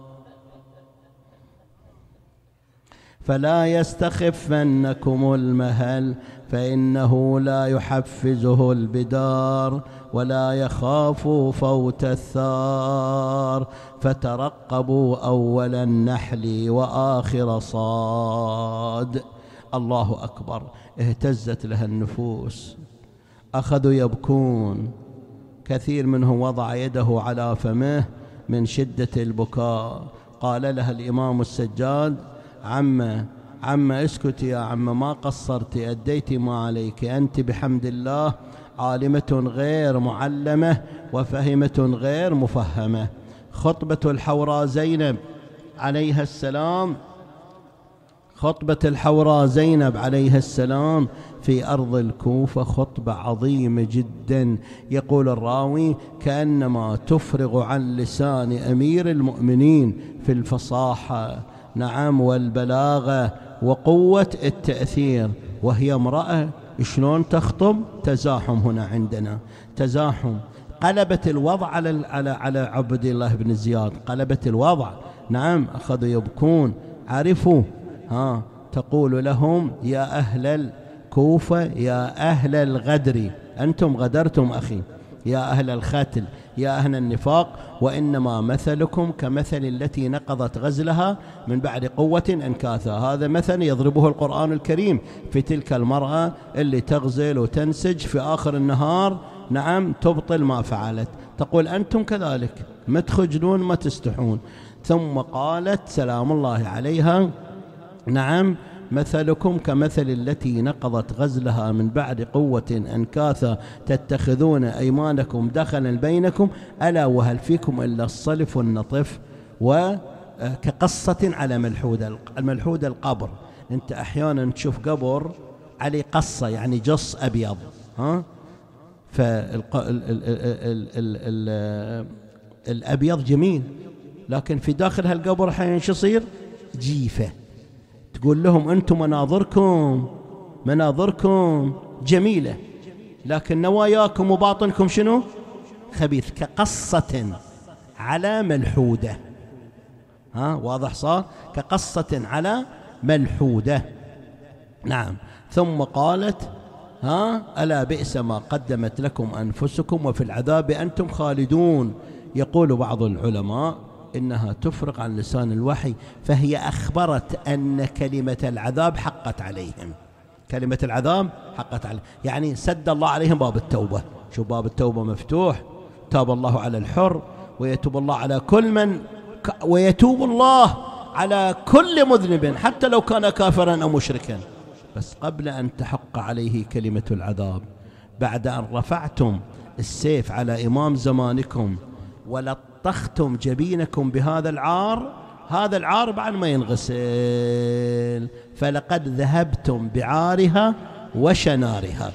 فلا يستخفنكم المهل، فإنه لا يحفزه البدار، ولا يخاف فوت الثار. فترقبوا أول النحل وآخر صاد. الله أكبر. اهتزت لها النفوس، أخذوا يبكون، كثير منهم وضع يده على فمه من شدة البكاء. قال لها الإمام السجاد: عمّا اسكتي يا عمّا، ما قصرتي، أديتي ما عليك، أنت بحمد الله عالمة غير معلمة وفهمة غير مفهمة. خطبة الحوراء زينب عليها السلام، خطبة الحوراء زينب عليها السلام في أرض الكوفة خطبة عظيمة جدا. يقول الراوي: كأنما تفرغ عن لسان أمير المؤمنين في الفصاحة، نعم، والبلاغة وقوة التأثير. وهي امرأة، شلون تخطب؟ تزاحم هنا عندنا، تزاحم. قلبت الوضع على عبد الله بن زياد، قلبت الوضع. نعم، أخذوا يبكون. عرفوا، تقول لهم: يا أهل الكوفة، يا أهل الغدر، أنتم غدرتم أخي، يا أهل الختل يا أهل النفاق وإنما مثلكم كمثل التي نقضت غزلها من بعد قوة أنكاثا. هذا مثل يضربه القرآن الكريم في تلك المرأة اللي تغزل وتنسج في آخر النهار نعم تبطل ما فعلت. تقول أنتم كذلك ما تخجلون ما تستحون. ثم قالت سلام الله عليها نعم مثلكم كمثل التي نقضت غزلها من بعد قوة أنكاثا تتخذون أيمانكم دخلا بينكم ألا وهل فيكم إلا الصلف والنطف وكقصة على ملحودة. الملحودة القبر، أنت أحيانا تشوف قبر عليه قصة يعني جص أبيض الأبيض جميل لكن في داخل هالقبر أحيانا شو يصير جيفة. تقول لهم أنتم مناظركم جميلة لكن نواياكم وباطنكم شنو خبيث كقصة على ملحودة. واضح صار كقصة على ملحودة. نعم. ثم قالت ألا بئس ما قدمت لكم أنفسكم وفي العذاب أنتم خالدون. يقول بعض العلماء إنها تفرق عن لسان الوحي، فهي أخبرت أن كلمة العذاب حقت عليهم. كلمة العذاب حقت عليهم يعني سد الله عليهم باب التوبة. شو باب التوبة مفتوح، تاب الله على الحر ويتوب الله على كل من ويتوب الله على كل مذنب حتى لو كان كافرا أو مشركا. بس قبل أن تحق عليه كلمة العذاب بعد أن رفعتم السيف على إمام زمانكم ولطختم جبينكم بهذا العار، هذا العار بعد ما ينغسل فلقد ذهبتم بعارها وشنارها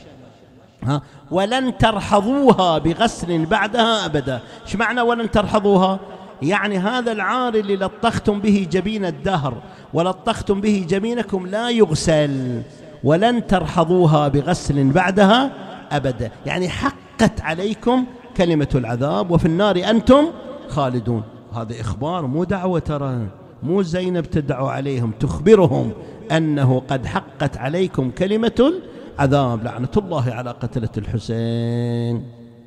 ولن ترحضوها بغسل بعدها أبدا. ايش معنى ولن ترحضوها؟ يعني هذا العار اللي لطختم به جبين الدهر ولطختم به جبينكم لا يغسل، ولن ترحضوها بغسل بعدها أبدا، يعني حقت عليكم كلمة العذاب وفي النار أنتم خالدون. هذا إخبار مو دعوة، ترى مو زينب تدعو عليهم، تخبرهم أنه قد حقت عليكم كلمة العذاب. لعنة الله على قتلة الحسين.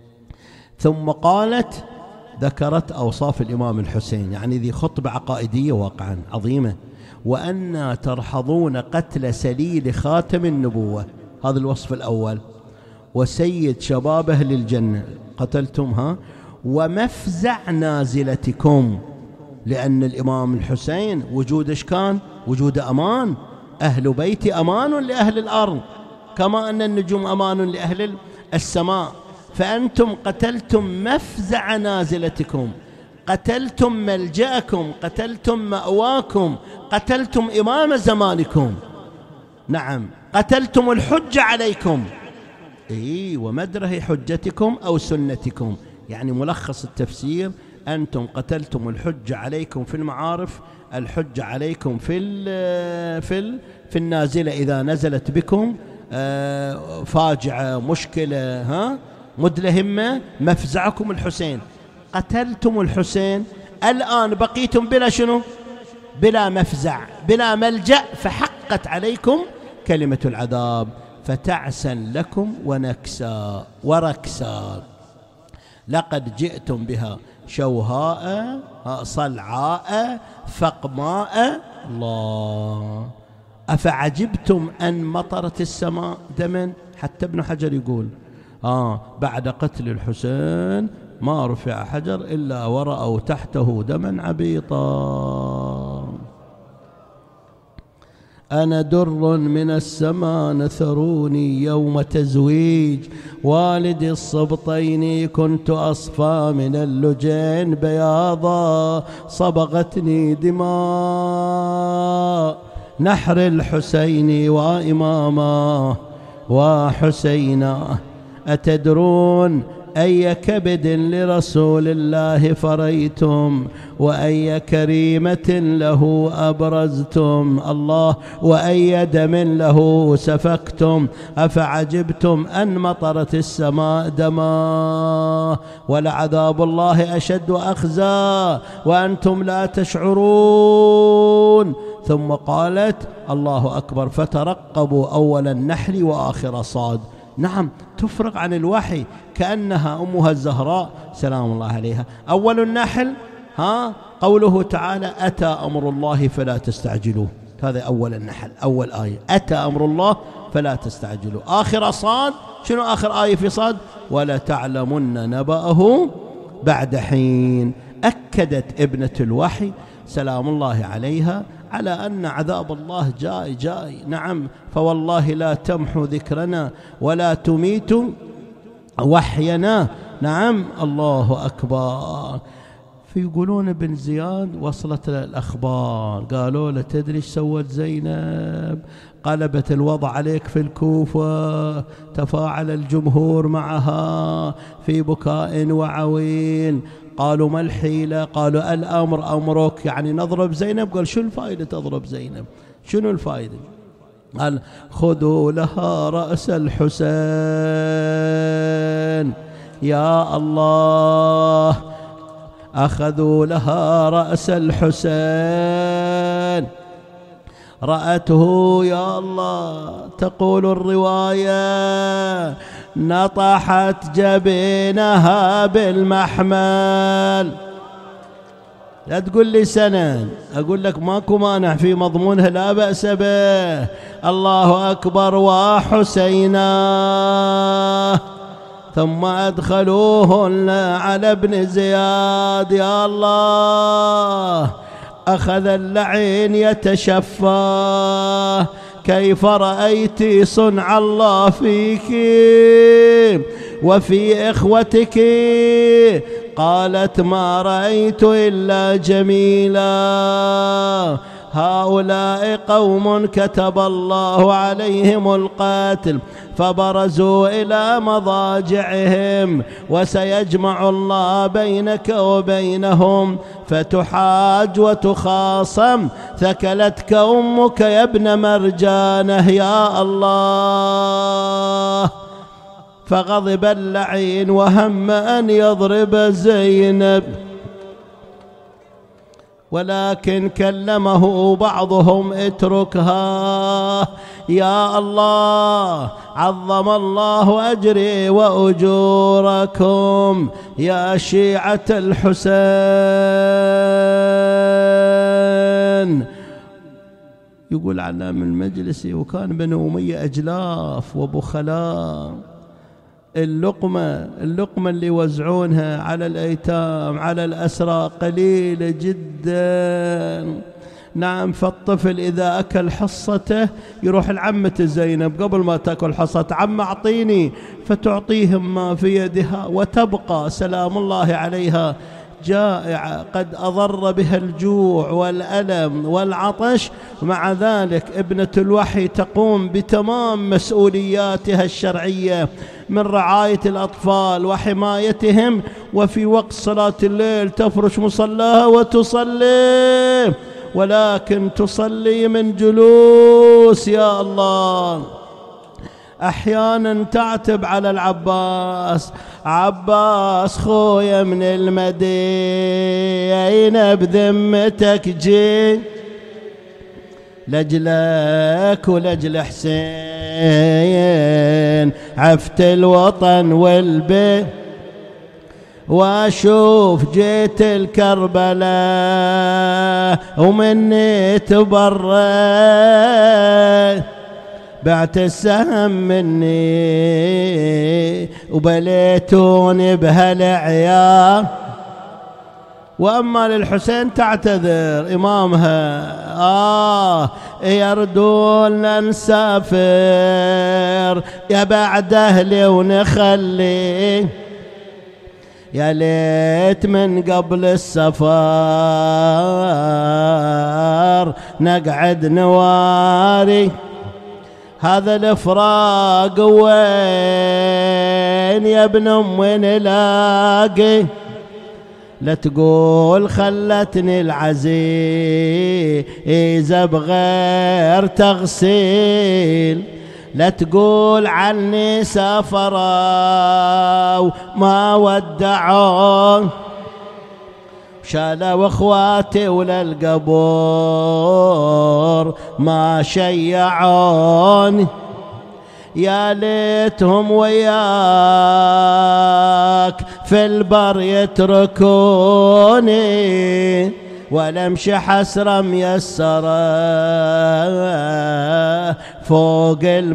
ثم قالت ذكرت أوصاف الإمام الحسين، يعني ذي خطبة عقائدية واقعا عظيمة. وأن ترحضون قتل سليل خاتم النبوة، هذا الوصف الأول، وسيد شباب أهل الجنة قتلتمها، ومفزع نازلتكم، لأن الإمام الحسين وجود إيش كان؟ وجود أمان، أهل بيتي أمان لأهل الأرض كما أن النجوم أمان لأهل السماء. فأنتم قتلتم مفزع نازلتكم، قتلتم ملجأكم، قتلتم مأواكم، قتلتم إمام زمانكم، نعم قتلتم الحجة عليكم، ومدره حجتكم أو سنتكم. يعني ملخص التفسير أنتم قتلتم الحجة عليكم في المعارف، الحجة عليكم في النازلة إذا نزلت بكم فاجعة مشكلة مدلهمة، مفزعكم الحسين. قتلتم الحسين، الآن بقيتم بلا شنو؟ بلا مفزع، بلا ملجأ، فحقت عليكم كلمة العذاب. فتعسا لكم ونكسا وركسا، لقد جئتم بها شوهاء صلعاء فقماء. الله، أفعجبتم أن مطرت السماء دما. حتى ابن حجر يقول بعد قتل الحسين ما رفع حجر إلا ورأوا تحته دما عبيطا. أنا در من السماء نثروني يوم تزويج والدي الصبطين، كنت أصفى من اللجين بياضا، صبغتني دماء نحر الحسين وإماما وحسينا. أتدرون أي كبد لرسول الله فريتم، وأي كريمة له أبرزتم، الله، وأي دم له سفكتم. أفعجبتم أن مطرت السماء دما، ولعذاب الله أشد أخزى وأنتم لا تشعرون. ثم قالت الله أكبر، فترقبوا أول النحل وآخر صاد. نعم تفرغ عن الوحي كأنها أمها الزهراء سلام الله عليها. أول النحل قوله تعالى أتى أمر الله فلا تستعجلوه، هذا أول النحل أول آية، أتى أمر الله فلا تستعجلوه. آخر صاد، شنو آخر آية في صاد؟ ولا تعلمن نبأه بعد حين. أكدت ابنة الوحي سلام الله عليها على أن عذاب الله جاي. نعم، فوالله لا تمحو ذكرنا ولا تميت وحينا. نعم الله أكبر. فيقولون ابن زياد وصلت الأخبار، قالوا له تدري ايش سوت زينب؟ قلبت الوضع عليك في الكوفة، تفاعل الجمهور معها في بكاء وعويل. قالوا ما الحيلة؟ قالوا الأمر أمرك، يعني نضرب زينب. قال شو الفائدة تضرب زينب؟ شنو الفائدة؟ قال خذوا لها رأس الحسين. يا الله، أخذوا لها رأس الحسين، رأته يا الله. تقول الرواية نطحت جبينها بالمحمل. لا تقول لي سنة، أقول لك ماكو مانع في مضمونها لا بأس به. الله أكبر. وحسينا ثم أدخلوهن على ابن زياد. يا الله، أخذ اللعين يتشفى. كيف رأيت صنع الله فيك وفي إخوتك؟ قالت ما رأيت إلا جميلا. هؤلاء قوم كتب الله عليهم القتل فبرزوا إلى مضاجعهم، وسيجمع الله بينك وبينهم فتحاج وتخاصم. ثكلتك أمك يا ابن مرجانه. يا الله. فغضب اللعين وهم أن يضرب زينب، ولكن كلمه بعضهم اتركها. يا الله، عظم الله أجري وأجوركم يا شيعة الحسين. يقول علام المجلسي وكان بنو أمية أجلاف وبخلاء. اللقمة اللي يوزعونها على الأيتام على الأسرى قليلة جدا. نعم، فالطفل إذا أكل حصته يروح العمة زينب قبل ما تأكل حصة عم أعطيني، فتعطيهم ما في يدها وتبقى سلام الله عليها جائعة قد أضر بها الجوع والألم والعطش. مع ذلك ابنة الوحي تقوم بتمام مسؤولياتها الشرعية من رعاية الأطفال وحمايتهم، وفي وقت صلاة الليل تفرش مصلاها وتصلي، ولكن تصلي من جلوس. يا الله. أحيانا تعتب على العباس، عباس خويا من المدينة بذمتك جي لجلك ولجل حسين عفت الوطن والبيت، واشوف جيت الكربلاء ومني تبرد، بعت السهم مني وبليتوني بهالعيال. وأما للحسين تعتذر إمامها يردون نسافر يا بعد أهلي ونخلي، يا ليت من قبل السفر نقعد نواري هذا الفراق وين يا ابن أمي نلاقي. لا تقول خلتني العزيزة بغير تغسيل، لا تقول عني سافروا ما ودعون، شالوا اخواتي ولا القبور ما شيعوني. يا ليتهم وياك في البر يتركوني ولمشي حسرة ميسرة فوق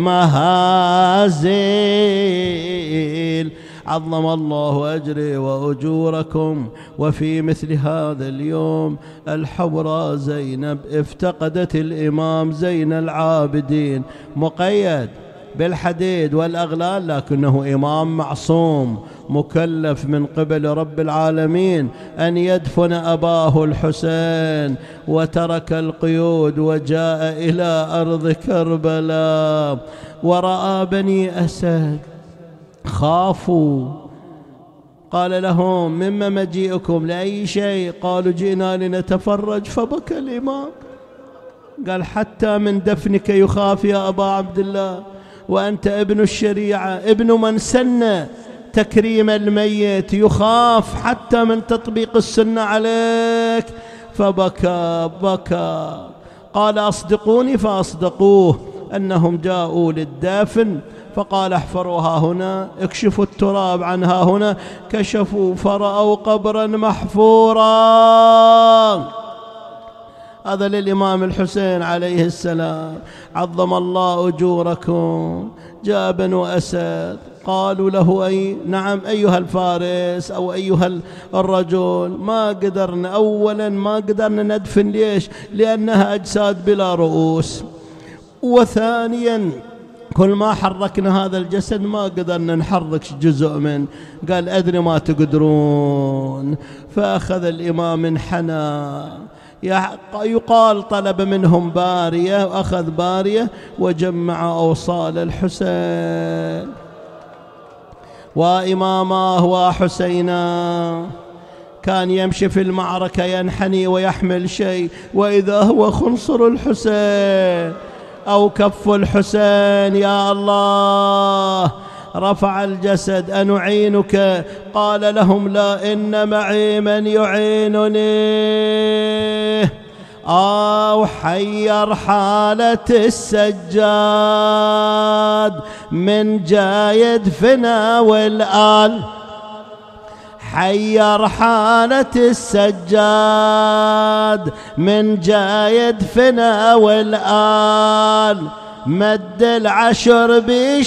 المهازل. عظم الله أجري وأجوركم. وفي مثل هذا اليوم الحبرى زينب افتقدت الإمام زين العابدين، مقيد بالحديد والأغلال، لكنه إمام معصوم مكلف من قبل رب العالمين أن يدفن أباه الحسين، وترك القيود وجاء إلى أرض كربلاء ورأى بني أسد خافوا. قال لهم: مما مجيئكم؟ لأي شيء؟ قالوا: جئنا لنتفرج. فبكى الإمام، قال: حتى من دفنك يخاف يا أبا عبد الله، وأنت ابن الشريعة، ابن من سن تكريم الميت، يخاف حتى من تطبيق السنة عليك. فبكى بكى. قال: أصدقوني. فأصدقوه أنهم جاءوا للدافن، فقال: احفروها هنا، اكشفوا التراب عنها هنا. كشفوا فرأوا قبرا محفورا. هذا للإمام الحسين عليه السلام. عظم الله أجوركم. جاء بنو أسد قالوا له: أي نعم أيها الفارس أو أيها الرجل، ما قدرنا، أولا ما قدرنا ندفن. ليش؟ لأنها أجساد بلا رؤوس، وثانيا كل ما حركنا هذا الجسد ما قدرنا نحرك جزء من. قال: أدري ما تقدرون. فأخذ الإمام انحنى، يقال طلب منهم بارية، وأخذ بارية وجمع أوصال الحسين وإماماه وحسينا. كان يمشي في المعركة ينحني ويحمل شيء، وإذا هو خنصر الحسين أو كف الحسين. يا الله، رفع الجسد: أنعينك؟ قال لهم: لا، إن معي من يعينني. حير حالة السجاد من جايد فنا والآل، حير حالة السجاد من جايد فنا والآل. مد العشر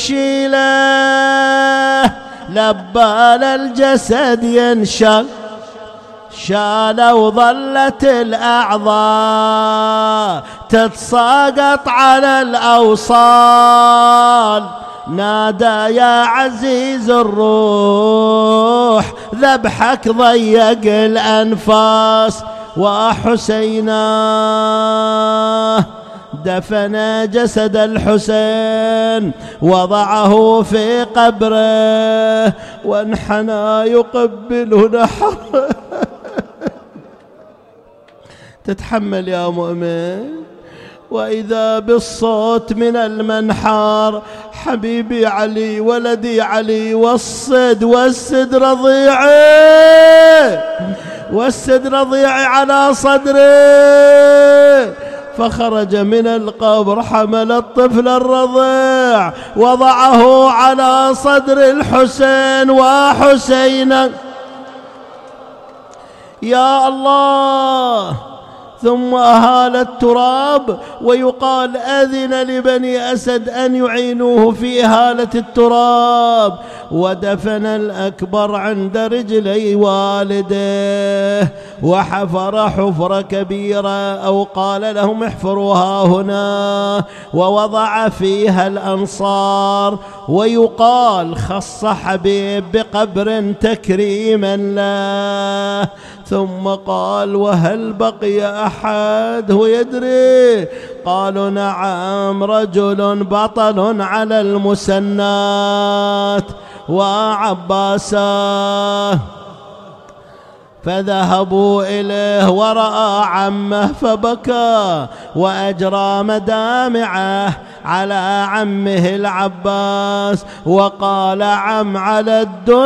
بيشيله لبال الجسد ينشل، شال وظلت الأعضاء تتساقط على الأوصال. نادى: يا عزيز الروح، ذبحك ضيق الأنفاس. وحسينا دفن جسد الحسين، وضعه في قبره، وانحنى يقبل نحره. تتحمل يا مؤمن. وإذا بالصوت من المنحار: حبيبي علي، ولدي علي، والسد رضيعي، والسد رضيعي على صدري. فخرج من القبر، حمل الطفل الرضيع، وضعه على صدر الحسين وحسينا. يا الله. ثم أهال التراب، ويقال أذن لبني أسد أن يعينوه في إهالة التراب، ودفن الأكبر عند رجلي والده، وحفر حفرة كبيرة، أو قال لهم: احفروها هنا، ووضع فيها الأنصار. ويقال خص حبيب بقبر تكريما له. ثم قال: وهل بقي أحد هو يدري؟ قالوا: نعم، رجل بطل على المسنات وعباسه. فذهبوا إليه ورأى عمه فبكى، وأجرى مدامعه على عمه العباس، وقال: عم، على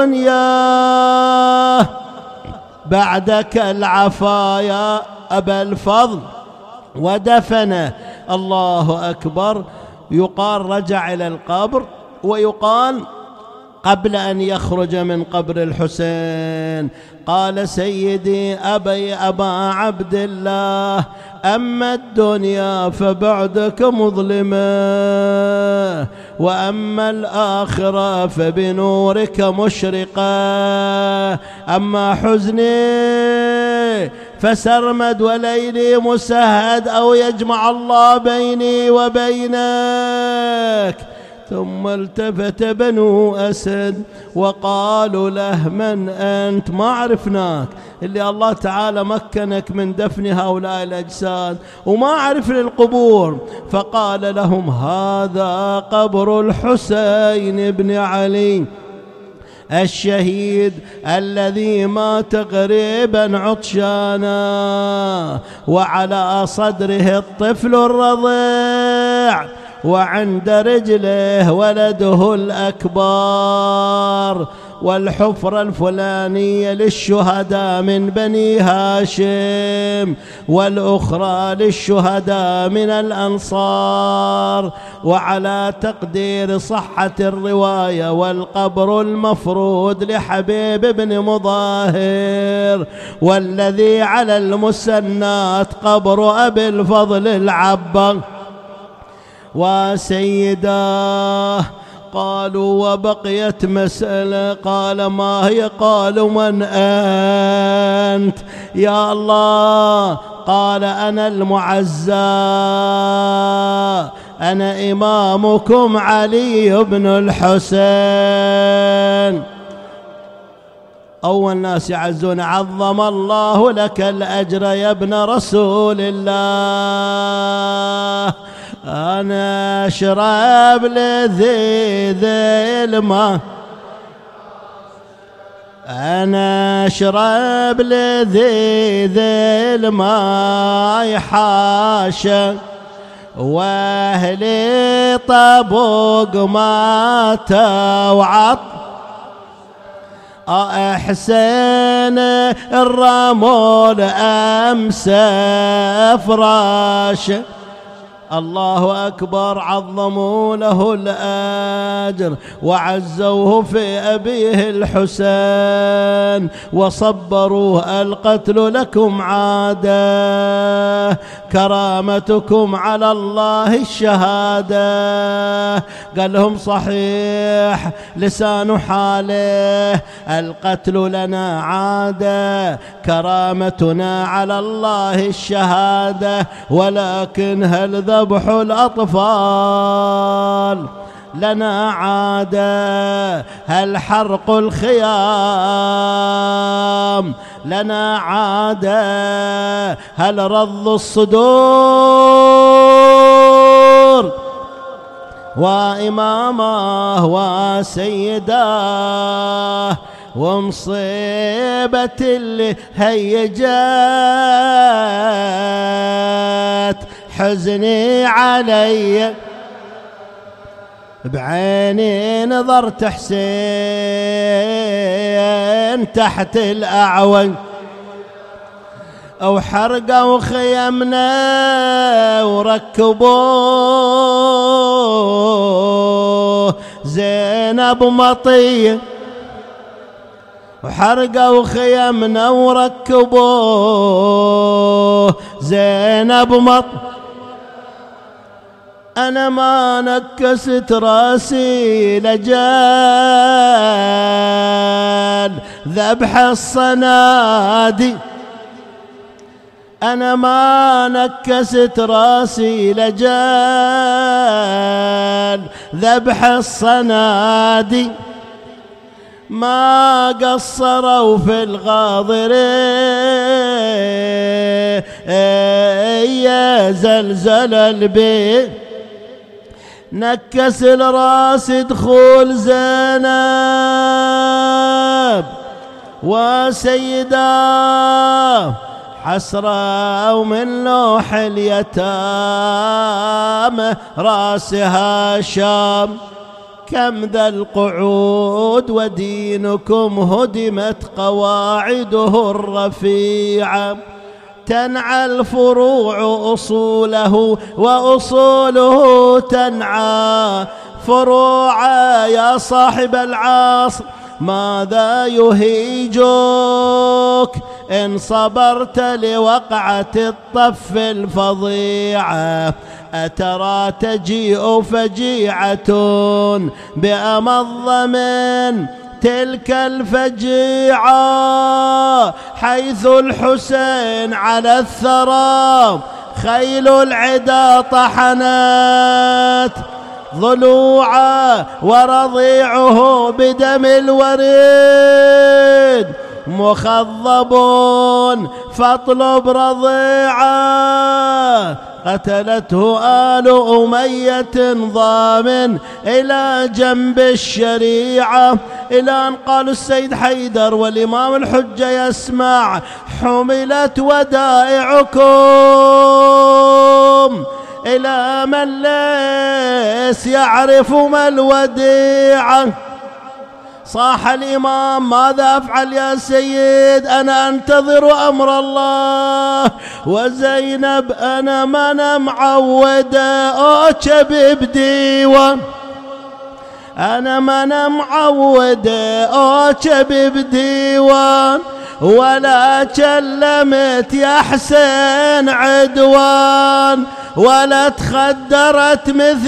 الدنيا بعدك العفايا أبا الفضل. ودفنه. الله أكبر. يقال رجع إلى القبر ويقال قبل أن يخرج من قبر الحسين قال سيدي أبا عبد الله أما الدنيا فبعدك مظلمة وأما الآخرة فبنورك مشرقة أما حزني فسرمد وليلي مسهد أو يجمع الله بيني وبينك. ثم التفت بنو أسد وقالوا له من أنت؟ ما عرفناك، اللي الله تعالى مكنك من دفن هؤلاء الأجساد وما عرفنا القبور. فقال لهم هذا قبر الحسين بن علي الشهيد الذي مات غريبا عطشانا وعلى صدره الطفل الرضيع وعند رجله ولده الأكبر. والحفرة الفلانية للشهداء من بني هاشم والأخرى للشهداء من الأنصار. وعلى تقدير صحة الرواية والقبر المفروض لحبيب بن مظاهر. والذي على المسنات قبر أبي الفضل العباس وسيداه. قالوا وبقيت مسألة، قال ما هي؟ قالوا من أنت يا الله؟ قال أنا المعزى، أنا إمامكم علي بن الحسين. أول ناس يعزون عظم الله لك الأجر يا ابن رسول الله. أنا أشرب لذيذ الماء، أنا أشرب لذيذ الماء حاشا وأهلي طبوق ماتوا وعط أحسن الرمول أمس فراش. الله أكبر. عظموا له الأجر وعزوه في أبيه الحسين وصبروه. القتل لكم عادة، كرامتكم على الله الشهادة. قال لهم صحيح لسان حاله القتل لنا عادة، كرامتنا على الله الشهادة، ولكن هل ذبح الأطفال لنا عادة؟ هل حرق الخيام لنا عادة؟ هل رض الصدور؟ وإمامه وسيداه ومصيبة اللي هيجت حزني علي بعيني نظرت حسين تحت الأعوج أو حرقوا خيمنا وركبوه زينب مطية، وحرقوا خيمنا وركبوه زينب مطية. أنا ما نكست راسي لجال ذبح الصنادي، أنا ما نكست راسي لجال ذبح الصنادي. ما قصروا في الغاضرين يا زلزل البيت، نكس الراس دخول زينب وسيداه حسرة ومن لوح اليتامى راسها شام. كم ذا القعود ودينكم هدمت قواعده الرفيعة، تنعى الفروع أصوله وأصوله تنعى فروعا يا صاحب العصر ماذا يهيجك إن صبرت لوقعة الطف الفظيعة أترى تجيء فجيعة بأمض من تلك الفجيعة حيث الحسين على الثرى خيل العدا طحنت ضلوعا ورضيعه بدم الوريد مخضب فاطلب رضيعا قتلته آل أمية ضامن إلى جنب الشريعة إلى أن قال السيد حيدر والإمام الحجة يسمع حملت ودائعكم إلى من ليس يعرف ما الوديعة. صاح الإمام ماذا أفعل يا سيد أنا أنتظر أمر الله وزينب أنا من معودة أوشب بديوان أنا من معودة أوشب بديوان ولا كلمت يا حسين عدوان ولا تخدرت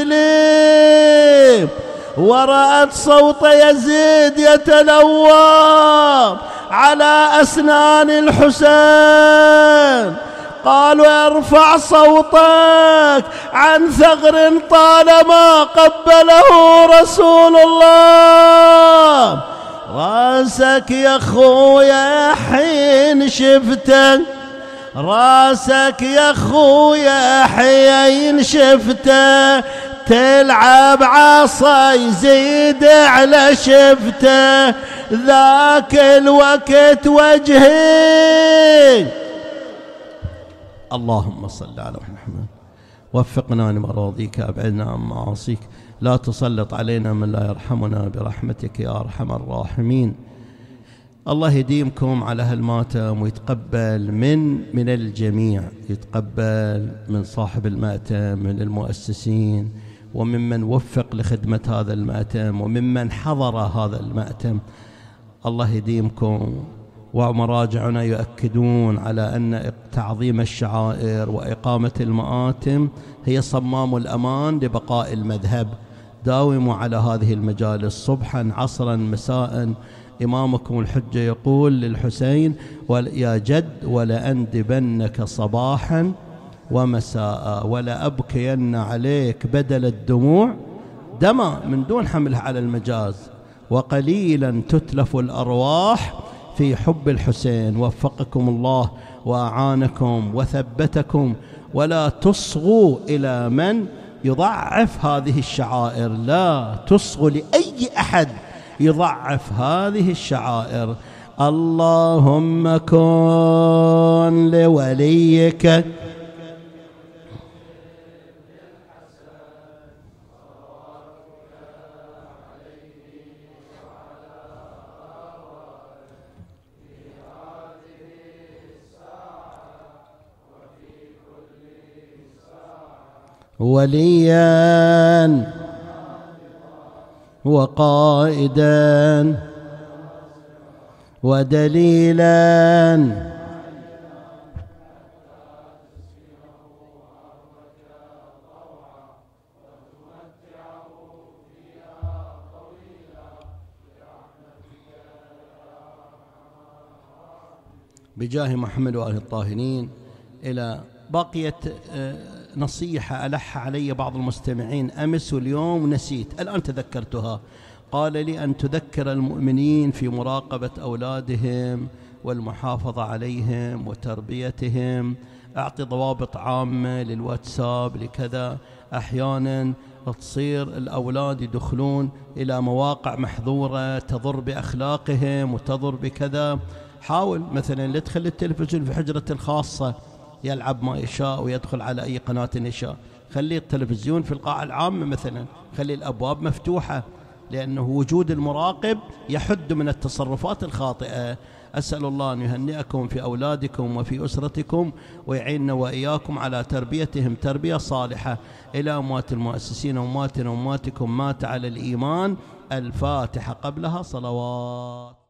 مثلي ورأت صوت يزيد يتلوى على أسنان الحسين قالوا ارفع صوتك عن ثغر طالما قبله رسول الله راسك يا خويا حين شفته راسك يا خويا حين شفته تلعب عصا يزيد على شفته ذاك الوقت وجهي. اللهم صل على محمد وفقنا لمراضيك أبعدنا عن معاصيك لا تسلط علينا من لا يرحمنا برحمتك يا أرحم الراحمين. الله يديمكم على هالماتم ويتقبل من الجميع يتقبل من صاحب المأتم من المؤسسين وممن وفق لخدمة هذا المأتم وممن حضر هذا المأتم. الله يديمكم. ومراجعنا يؤكدون على أن تعظيم الشعائر وإقامة المآتم هي صمام الأمان لبقاء المذهب. داوموا على هذه المجالس صبحا عصرا مساء. إمامكم الحجة يقول للحسين يا جد ولأندبنك صباحا ومساء ولا أبكين عليك بدل الدموع دما من دون حملها على المجاز وقليلا تتلف الأرواح في حب الحسين. وفقكم الله وأعانكم وثبتكم ولا تصغوا إلى من يضعف هذه الشعائر لا تصغوا لأي أحد يضعف هذه الشعائر. اللهم كن لوليك وليا وقائدا ودليلا بجاه محمد وآله الطاهرين. إلى بقيت نصيحة ألح علي بعض المستمعين أمس واليوم نسيت الآن تذكرتها. قال لي أن تذكر المؤمنين في مراقبة أولادهم والمحافظة عليهم وتربيتهم. أعطي ضوابط عامة للواتساب لكذا. أحيانا تصير الأولاد يدخلون إلى مواقع محظورة تضر بأخلاقهم وتضر بكذا. حاول مثلا لا تخلي التلفزيون في حجرة الخاصة يلعب ما يشاء ويدخل على أي قناة يشاء. خلي التلفزيون في القاعة العامة مثلا. خلي الأبواب مفتوحة. لأنه وجود المراقب يحد من التصرفات الخاطئة. أسأل الله أن يهنئكم في أولادكم وفي أسرتكم، ويعيننا وإياكم على تربيتهم تربية صالحة. إلى أموات المؤسسين وأمواتنا وأمواتكم مات على الإيمان. الفاتحة قبلها صلوات.